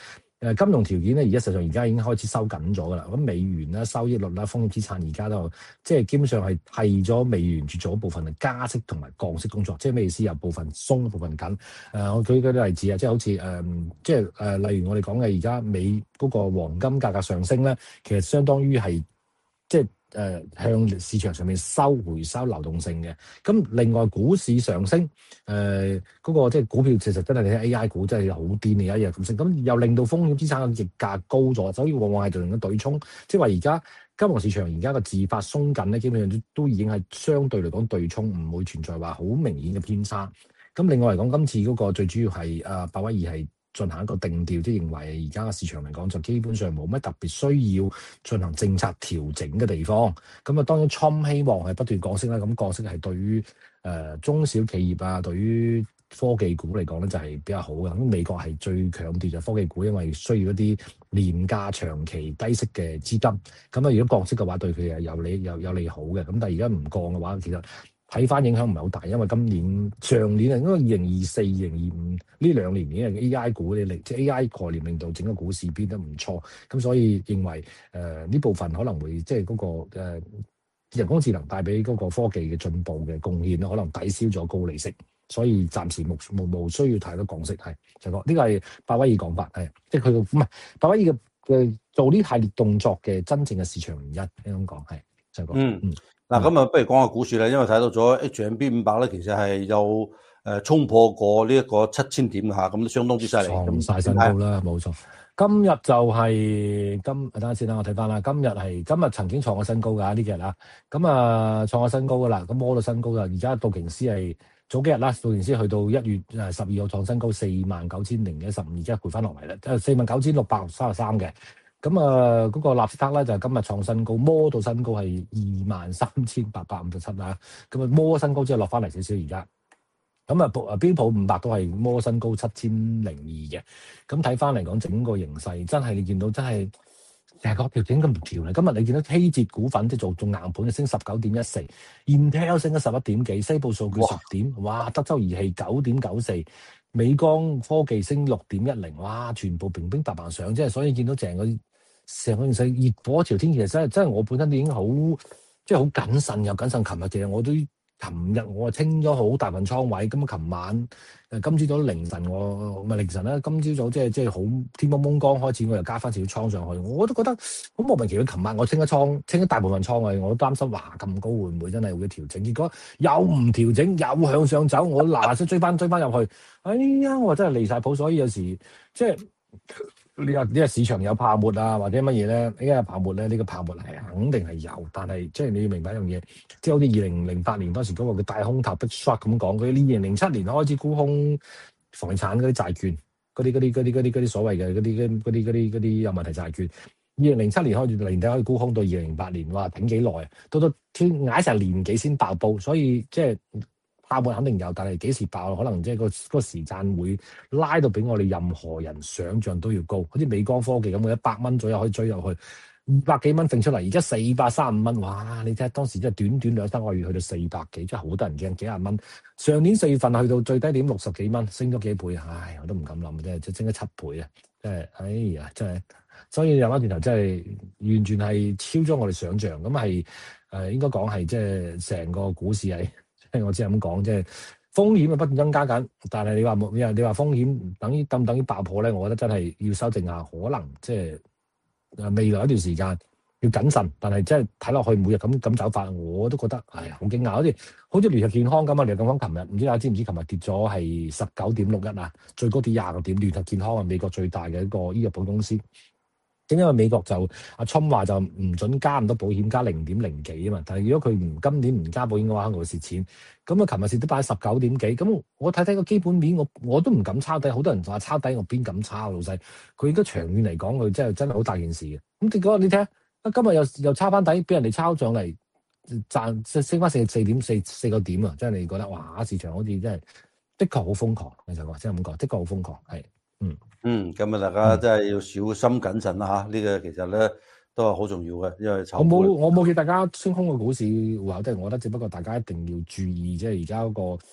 誒金融條件咧，而家實際上而家已經開始收緊咗㗎啦。咁美元啦、收益率啦、風險資產而家都即係基本上係替咗美元住做一部分嘅加息同埋降息工作。即係咩意思？有部分鬆，部分緊。誒、呃，我舉嗰啲例子啊，即係好似誒、呃，即係誒、呃，例如我哋講嘅而家美嗰個黃金價格上升咧，其實相當於係即係。誒、呃、向市場上面收回收流動性嘅，咁另外股市上升，誒、呃、嗰、那個即係股票其實真係你睇 A I 股真係好癲嘅，一日咁升，咁又令到風險資產嘅溢價高咗，所以往往係做緊對沖，即係話而家金融市場而家個自發鬆緊咧，基本上都都已經係相對嚟講對沖，唔會存在話好明顯嘅偏差。咁另外嚟講，今次嗰個最主要係誒鮑威爾係進行一個定調，即係認為而家嘅市場嚟講，就基本上冇乜特別需要進行政策調整嘅地方。咁啊，當然 Trump 希望係不斷降息啦。咁降息係對於誒、呃、中小企業啊，對於科技股嚟講咧，就係比較好嘅。咁美國係最強調就科技股，因為需要一啲廉價長期低息嘅資金。咁啊，如果降息嘅話，對佢係有利有有利好嘅。咁但係而家唔降嘅話，其實睇翻影響唔係好大，因為今年上年啊，應該二零二四、二零二五呢兩年已經係 A I 股嘅令，即係 A I 概念令到整個股市變得唔錯。咁所以認為誒呢、呃、部分可能會即係嗰個、呃、人工智能帶俾嗰個科技嘅進步嘅貢獻，可能抵消咗高利息。所以暫時冇冇冇需要太多降息，係就講呢個係鮑威爾講法，係即係佢唔係鮑威爾嘅嘅做呢系列動作嘅真正嘅市場原因，咁講係就講嗯。 嗯。 嗱，咁啊，不如講下股市啦，因為睇到咗 H and P 五百咧，其實係有誒衝破過呢一個七千點嘅嚇，咁都相當之犀利， 創曬新高啦，冇錯。今日就係今，等下先啦，我睇翻啦。今日係今日曾經創過新高㗎呢幾日啦，咁啊創過新高㗎啦，咁摸到新高啦。而家道瓊斯係早幾日啦，道瓊斯去到一月誒十二號創新高四萬九千零一十五，而家回翻落嚟啦，誒四萬九千六百三十三嘅。咁啊，嗰個納斯達克咧就係今日創新高，摸到新高係二萬三千八百五十七啦。咁啊，摸新高之後落翻嚟少少而家。咁啊，標標普五百都係摸新高七千零二嘅。咁睇翻嚟講，整個形勢真係你見到真係成個調整咁唔調咧。今日你見到希捷股份即係做做硬盤，升十九點一四 ，Intel 升咗十一點幾，西部數據十點，哇！德州儀器九點九四。美光科技升六點一零，哇！全部平平白白上，即係所以見到成個成個形勢熱火朝天，其實真係真係我本身都已經好即係好謹慎又謹慎。琴日其實我都琴日我啊清咗好大份倉位，咁啊琴晚誒今朝早凌晨我唔係凌晨啦，今朝早即係即係好天蒙蒙光開始，我又加翻少少倉上去，我都覺得好莫名其妙。琴晚我清咗倉，清咗大部分倉位，我都擔心哇咁高會唔會真係會調整？結果又唔調整，又向上走，我嗱嗱聲追翻追翻入去。哎呀，我真係離晒譜，所以有時即係。呢個呢個市場有泡沫啊，或者乜嘢咧？呢個泡沫咧，呢、呢個泡沫係肯定係有，但係即係你要明白一樣嘢，即係好似二零零八年當時嗰個嘅大空頭 Big Short 咁講，佢二零零七年開始沽空房產嗰啲債券，嗰啲嗰啲嗰啲嗰啲嗰啲所謂嘅嗰啲嗰啲嗰啲嗰啲有問題債券，二零零七年開始年底可以沽空到二零零八年，哇頂幾耐啊，到到天挨成年幾先爆煲，所以即係。泡沫肯定有，但係幾時爆？可能即係個個時間會拉到比我哋任何人想象都要高。好似美光科技咁，佢一百蚊左右可以追入去，二百幾蚊揈出嚟，而家四百三十五蚊，哇！你睇下當時真係短短兩三個月去到四百幾，真係好得人驚，幾廿蚊。上年四月份去到最低點六十幾蚊，升咗幾倍，唉，我都唔敢諗，真係即係升咗七倍啊！真係，哎呀，真係，所以有翻轉頭真係完全係超咗我哋想象，咁係誒應該講係即係成個股市係。我只係咁講，即係風險啊不斷增加緊，但係你話冇，你話你話風險等於等唔等於爆破咧？我覺得真係要修正下，可能即係誒未來一段時間要謹慎，但係即係睇落去每日咁咁走法，我都覺得哎呀好驚訝，好似好似聯合健康咁啊！聯合健康琴日唔知大家知唔知？琴日跌咗係十九點六一啊，最高跌廿個點。聯合健康係美國最大嘅一個醫藥保險公司。因為美國就阿侵話就唔準加咁多保險，加零點零幾啊嘛。但係如果佢唔今年唔加保險嘅話，可能會蝕錢。咁啊，琴日蝕都擺十九點幾。咁我睇睇個基本面，我我都唔敢抄底。好多人話抄底，我邊敢抄？老細，佢應該長遠嚟講，佢真係真係好大件事嘅。咁結果你睇下，今日又又抄翻底，俾人哋抄上嚟，賺升翻四四點四四個點啊！真係你覺得哇，市場好似真係的確好瘋狂。你就話真係咁講，的確好瘋狂，係嗯。 嗯，咁啊，大家真係要小心謹慎啦嚇！呢、嗯、個其實咧都係好重要嘅，因為炒股。我冇我冇叫大家清空個股市戶口，即係我覺得只不過大家一定要注意，即係而家嗰個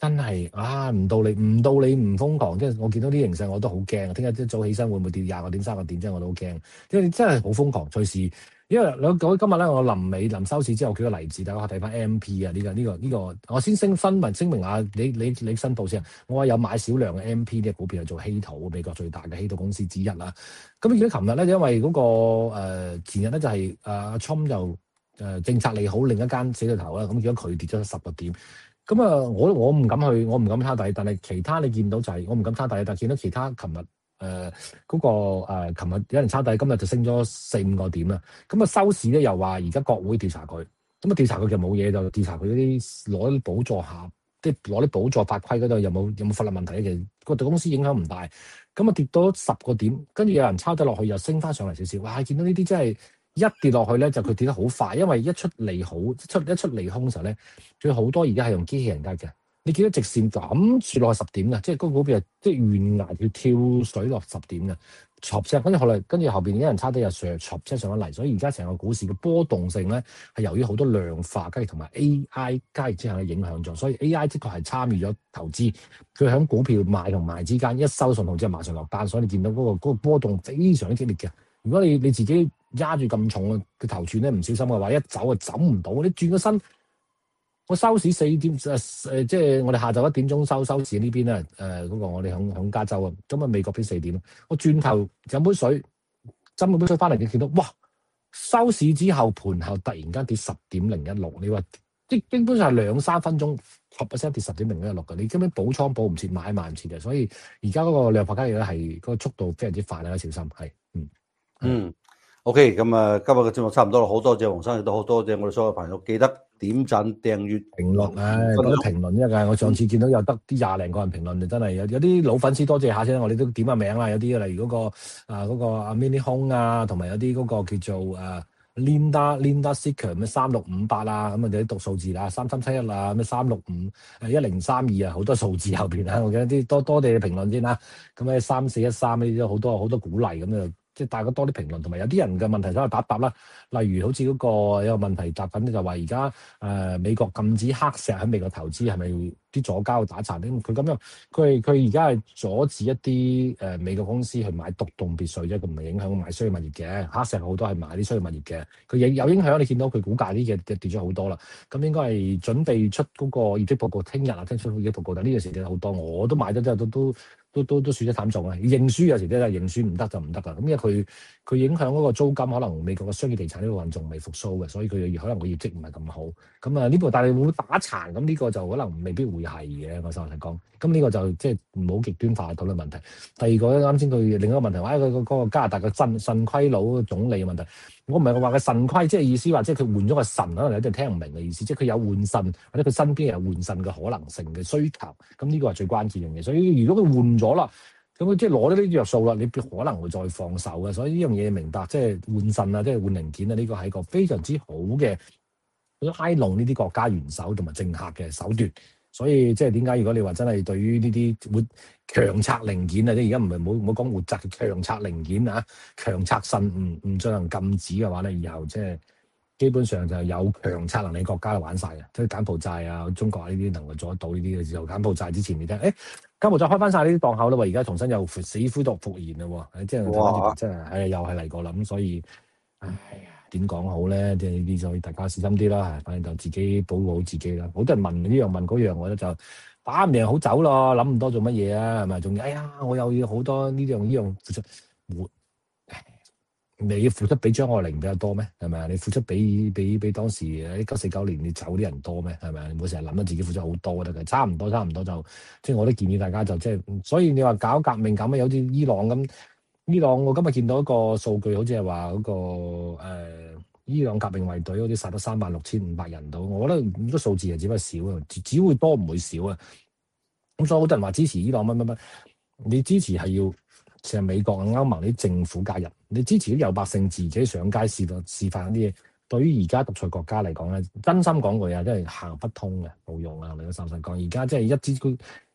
真係啊，唔到你唔到你唔瘋狂，即係我見到啲形勢我都好驚。聽日一早起身會唔會跌廿個點、三個點，真係我都好驚。因為真係好瘋狂，隨時。因為我今日咧，我臨尾臨收市之後，舉個例子，大家睇翻 M P 啊，呢、呢個呢、呢個呢、呢個，我先聲分文聲明下，你你你申報先。我話有買少量嘅 M P 呢個股票係做稀土，美國最大嘅稀土公司之一啦。咁見到琴日咧，因為嗰、嗰個、呃、前日咧就係阿 Trump 就誒政策利好，另一間死對頭啦。咁見到佢跌咗十個點。咁啊，我我唔敢去，我唔敢抄底，但係其他你見到就係、是、我唔敢抄底，但係見到其他琴日。誒嗰、呃那個誒，琴、呃、日有人抄底，今日就升咗四五個點啦。咁啊收市咧又話而家國會調查佢，咁啊調查佢就冇嘢，就調查佢嗰啲攞啲補助下，即係攞啲補助法規嗰度有冇有冇法律問題咧？其實個對公司影響唔大。咁啊跌多十個點，跟住有人抄底落去又升翻上嚟少少。哇！見到呢啲真係一跌落去咧，就佢跌得好快，因為一出利好，出一出利空嘅時候咧，佢好多而家係用機器人格嘅。你見到直線咁跌落去十點嘅，即係嗰個股票係即係懸崖要跳水落十點嘅，插聲跟住後來跟住後邊有人抄底又上插聲上咗嚟，所以而家成個股市嘅波動性咧係由於好多量化交易同埋 A I 交易之後嘅影響咗，所以 A I 的確係參與咗投資，佢喺股票買同賣之間一收信號之後馬上落單，所以你見到嗰、嗰個嗰個波動非常之激烈嘅。如果你你自己揸住咁重嘅頭寸咧，唔小心嘅話，一走就走唔到，你轉個身。我收市四點誒誒，即係我哋下晝一點鐘收收市呢邊咧，誒、呃、嗰、那個我哋響響加州啊，咁啊美國邊四點，我轉頭飲杯水，斟咗杯水翻嚟，你見到哇，收市之後盤後突然間跌十點零一六，你話即係基本上係兩三分鐘十 percent 跌十點零一六嘅，你根本補倉補唔切，買賣唔切嘅，所以而家嗰個量化交易咧係嗰個速度非常之快啦，小心係，嗯嗯 ，OK，咁啊今日嘅節目差唔多啦，好多謝黃生，亦都好多謝我哋所有朋友，記得點讚、訂閱、 評論，唉，多啲評論啫㗎。我上次見到有得啲廿零個人評論，就真係有有啲老粉絲多謝下先，我哋都點下名啦。有啲例如嗰、那個啊嗰、那個阿 Mini Home 啊，同埋有啲嗰個叫做啊 Linda Linda Seeker 咩三六五八啊，咁啊有啲讀數字啦，三三七一啊，咩三六五誒一零三二啊，好多數字後邊啊，我記得啲多多謝評論先啦。咁咧三四一三呢啲都好多好多鼓勵咁就。即係大家多啲評論，同埋有啲人嘅問題想去答答啦。例如好似嗰個有個問題答緊咧，就話而家誒美國禁止黑石喺美國投資，係咪啲左膠打殘咧？佢咁樣，佢佢而家係阻止一啲誒、呃、美國公司去買獨棟別墅啫，佢唔係影響買商業物業嘅。黑石好多係買啲商業物業嘅，佢影有影響。你見到佢股價啲嘢跌咗好多啦。咁應該係準備出嗰個業績報告，聽日啊聽出業績報告，但呢段時間好多，我都買咗之後都都。都都都損失慘重啊！認輸有時都係認輸唔得就唔得噶，咁因為佢佢影響嗰個租金，可能美國嘅商業地產呢個運仲未復甦嘅，所以佢可能個業績唔係咁好。咁啊呢部但係會唔會打殘？咁呢個就可能未必會係嘅。我實嚟講，咁呢個就即係唔好極端化討論問題。第二個咧，啱先佢另一個問題話，誒佢嗰個加拿大嘅腎腎虧佬總理嘅問題，我唔係話佢腎虧，即係意思話即係佢換咗個腎，可能有啲人聽唔明嘅意思，即係佢有換腎或者佢身邊有換腎嘅可能性嘅需求。咁呢個係最關鍵嘅嘢。所以如果佢換咗啦，咁佢即係攞咗呢啲藥數啦，你可能會再放手嘅。所以呢樣嘢明白，即係換腎啊，即係換零件啊，呢個係一個非常之好嘅拉攏呢啲國家元首同埋政客嘅手段。所以即係點解？如果你話真係對於呢啲活強拆零件啊，即係而家唔係冇冇講活摘嘅強拆零件啊，強拆腎唔唔進行禁止嘅話咧，以後即係基本上就有強拆能力國家就玩晒嘅，即係柬埔寨啊、中國呢啲能夠做得到呢啲嘅時候，柬埔寨之前你睇，誒柬埔寨開翻晒呢啲檔口啦喎，而家重新又死灰度復燃啦喎，即係睇翻真係係又係嚟過啦，咁所以，唉呀點講好咧？即係呢啲所以大家小心啲啦，反正就自己保護好自己啦。好多人問呢樣問嗰樣，我咧就打唔贏好走咯，諗唔多做乜嘢啊？係咪？仲要哎呀，我又要好多呢樣呢樣付出活。你付出比張愛玲比較多咩？係咪啊？你付出比比比當時一九四九年你走啲人多咩？係咪啊？你唔好成日諗到自己付出好多得嘅，差唔多差唔多就即係我都建議大家就即係，所以你話搞革命搞咩？有啲伊朗咁，伊朗我今日見到一個數據，好似係話嗰個誒、呃、伊朗革命衛隊好似殺咗三萬六千五百人到，我覺得咁多數字係只不過少啊，只會多唔會少啊。咁所以好多人話支持伊朗乜乜乜，你支持係要。其實美國歐盟啲政府介入，你支持啲有百姓自己上街示範示範啲嘢，對於而家獨裁國家嚟講咧，真心講句啊，真係行不通嘅，冇用啊！你都實實講，而家即係一支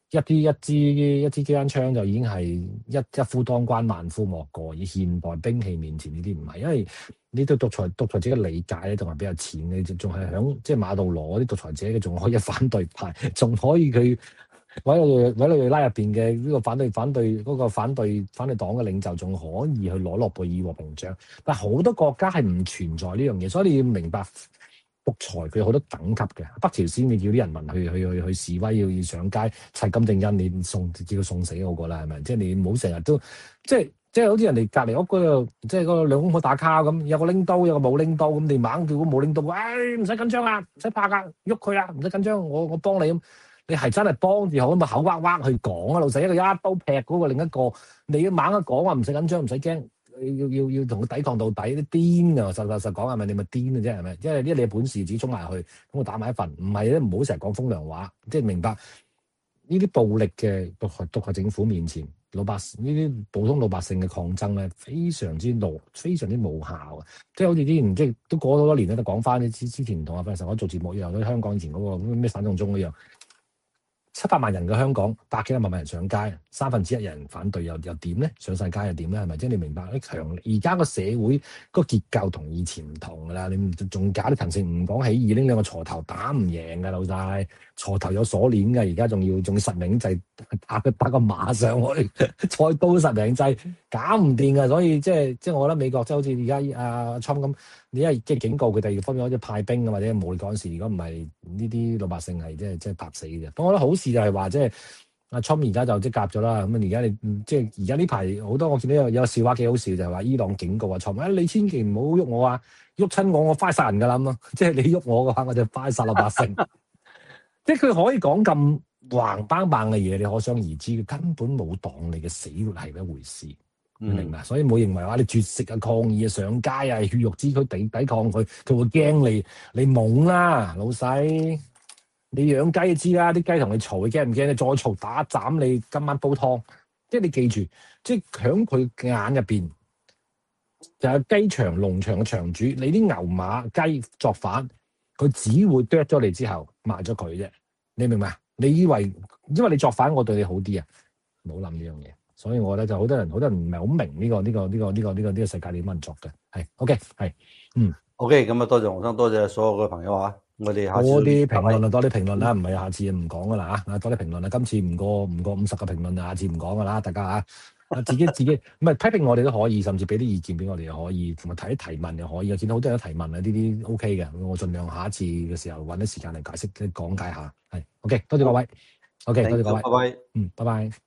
一啲一支一支機關槍就已經係一一夫當關萬夫莫過，以現代兵器面前呢啲唔係，因為你對獨裁獨裁者嘅理解咧，仲係比較淺嘅，仲係響即係馬杜羅啲獨裁者嘅，仲可以反對派，仲可以佢委內委內瑞拉入邊嘅呢個反對反對嗰、嗰個反對反對黨嘅領袖，仲可以去攞諾貝爾和平獎，但係好多國家係唔存在呢樣嘢，所以你要明白。獨裁佢有好多等級嘅，北朝鮮你叫啲人民去去去去示威，要要上街砌金正恩，你送叫佢送死好過啦，係咪？即係你唔好成日都即係即係好似人哋隔離屋嗰度，即係嗰個兩公婆打卡咁，有個拎刀，有個冇拎刀咁，你猛叫冇拎刀，唉唔使緊張啊，唔使怕噶，喐佢啊，唔使緊張，我我幫你咁，你係真係幫住好咁啊，口屈屈去講啊，老細一個一刀劈嗰個另一個，你要猛一講話唔使緊張，唔使驚。要要要同佢抵抗到底，啲癲啊！實實實講係咪？你咪癲嘅啫，係咪？因為呢你嘅本事自己衝埋去，咁我打埋一份，唔係咧，唔好成日講風涼話，即係明白呢啲暴力嘅獨裁獨裁政府面前，老百姓呢啲普通老百姓嘅抗爭咧，非常之無非常之無效啊！即係好似之前即係都過咗好多年咧，都講翻啲之之前同阿費成我做節目一樣，香港以前嗰、嗰個咩反送中一樣。七百萬人嘅香港，百幾萬萬人上街，三分之一人反對，又又點咧？上晒街又點咧？係咪？即係你明白啲強力？而家個社會個結構同以前唔同噶啦，你仲搞啲騰訊唔講起義，拎兩個鋤頭打唔贏噶老細，鋤頭有鎖鏈嘅，而家仲要仲要實名制，打個打個馬上去，菜刀實名制，搞唔掂噶。所以即係即係我覺得美國即係好似而家阿 Trump 咁，你係即係警告佢哋方面開始派兵啊，或者武力幹事，如果唔係呢啲老百姓係即係即係搭死嘅。不過我覺得好事就係話即係阿 Trump 而家就即係夾咗啦。咁啊而家你即係而家呢排好多我見到有有個笑話幾好笑，就係話伊朗警告阿 Trump，啊你千祈唔好喐我啊，喐親我我快殺人噶啦咁啊！即係你喐我嘅話，我就快殺老百姓。即係佢可以講咁橫邦棒嘅嘢，你可想而知，佢根本冇當你嘅死活係一回事。嗯、明白，所以冇認為話你絕食啊、抗議啊、上街啊、血肉之軀抵抵抗佢，佢會驚你，你懵啦，老細，你養雞就知啦，啲雞同你嘈，你驚唔驚？你再嘈打斬你，今晚煲湯。即係你記住，即係喺佢嘅眼入邊，就係雞場、農場嘅場主，你啲牛馬雞作反，佢只會剁咗你之後賣咗佢啫。你明白？你以為因為你作反，我對你好啲啊？唔好諗呢樣嘢。所以我覺得就好多人，好多人唔係好明呢個呢個呢個呢個呢個呢個世界點運作嘅。係 OK 係嗯 OK 咁啊，多謝黃生，多謝所有嘅朋友啊！我哋下次多啲評論啊，多啲評論啦，唔係下次唔講噶啦嚇，多啲評論啦。今次唔過唔過五十個評論啊，下次唔講噶啦，大家嚇自己自己唔係批評我哋都可以，甚至俾啲意見俾我哋又可以，同埋提啲提問又可以。我見到好多人都提問啊，呢啲 OK 嘅，我盡量下一次嘅時候揾啲時間嚟解釋、講解下。係 OK，多謝各位。OK，多謝各位。 拜拜。 嗯，拜拜。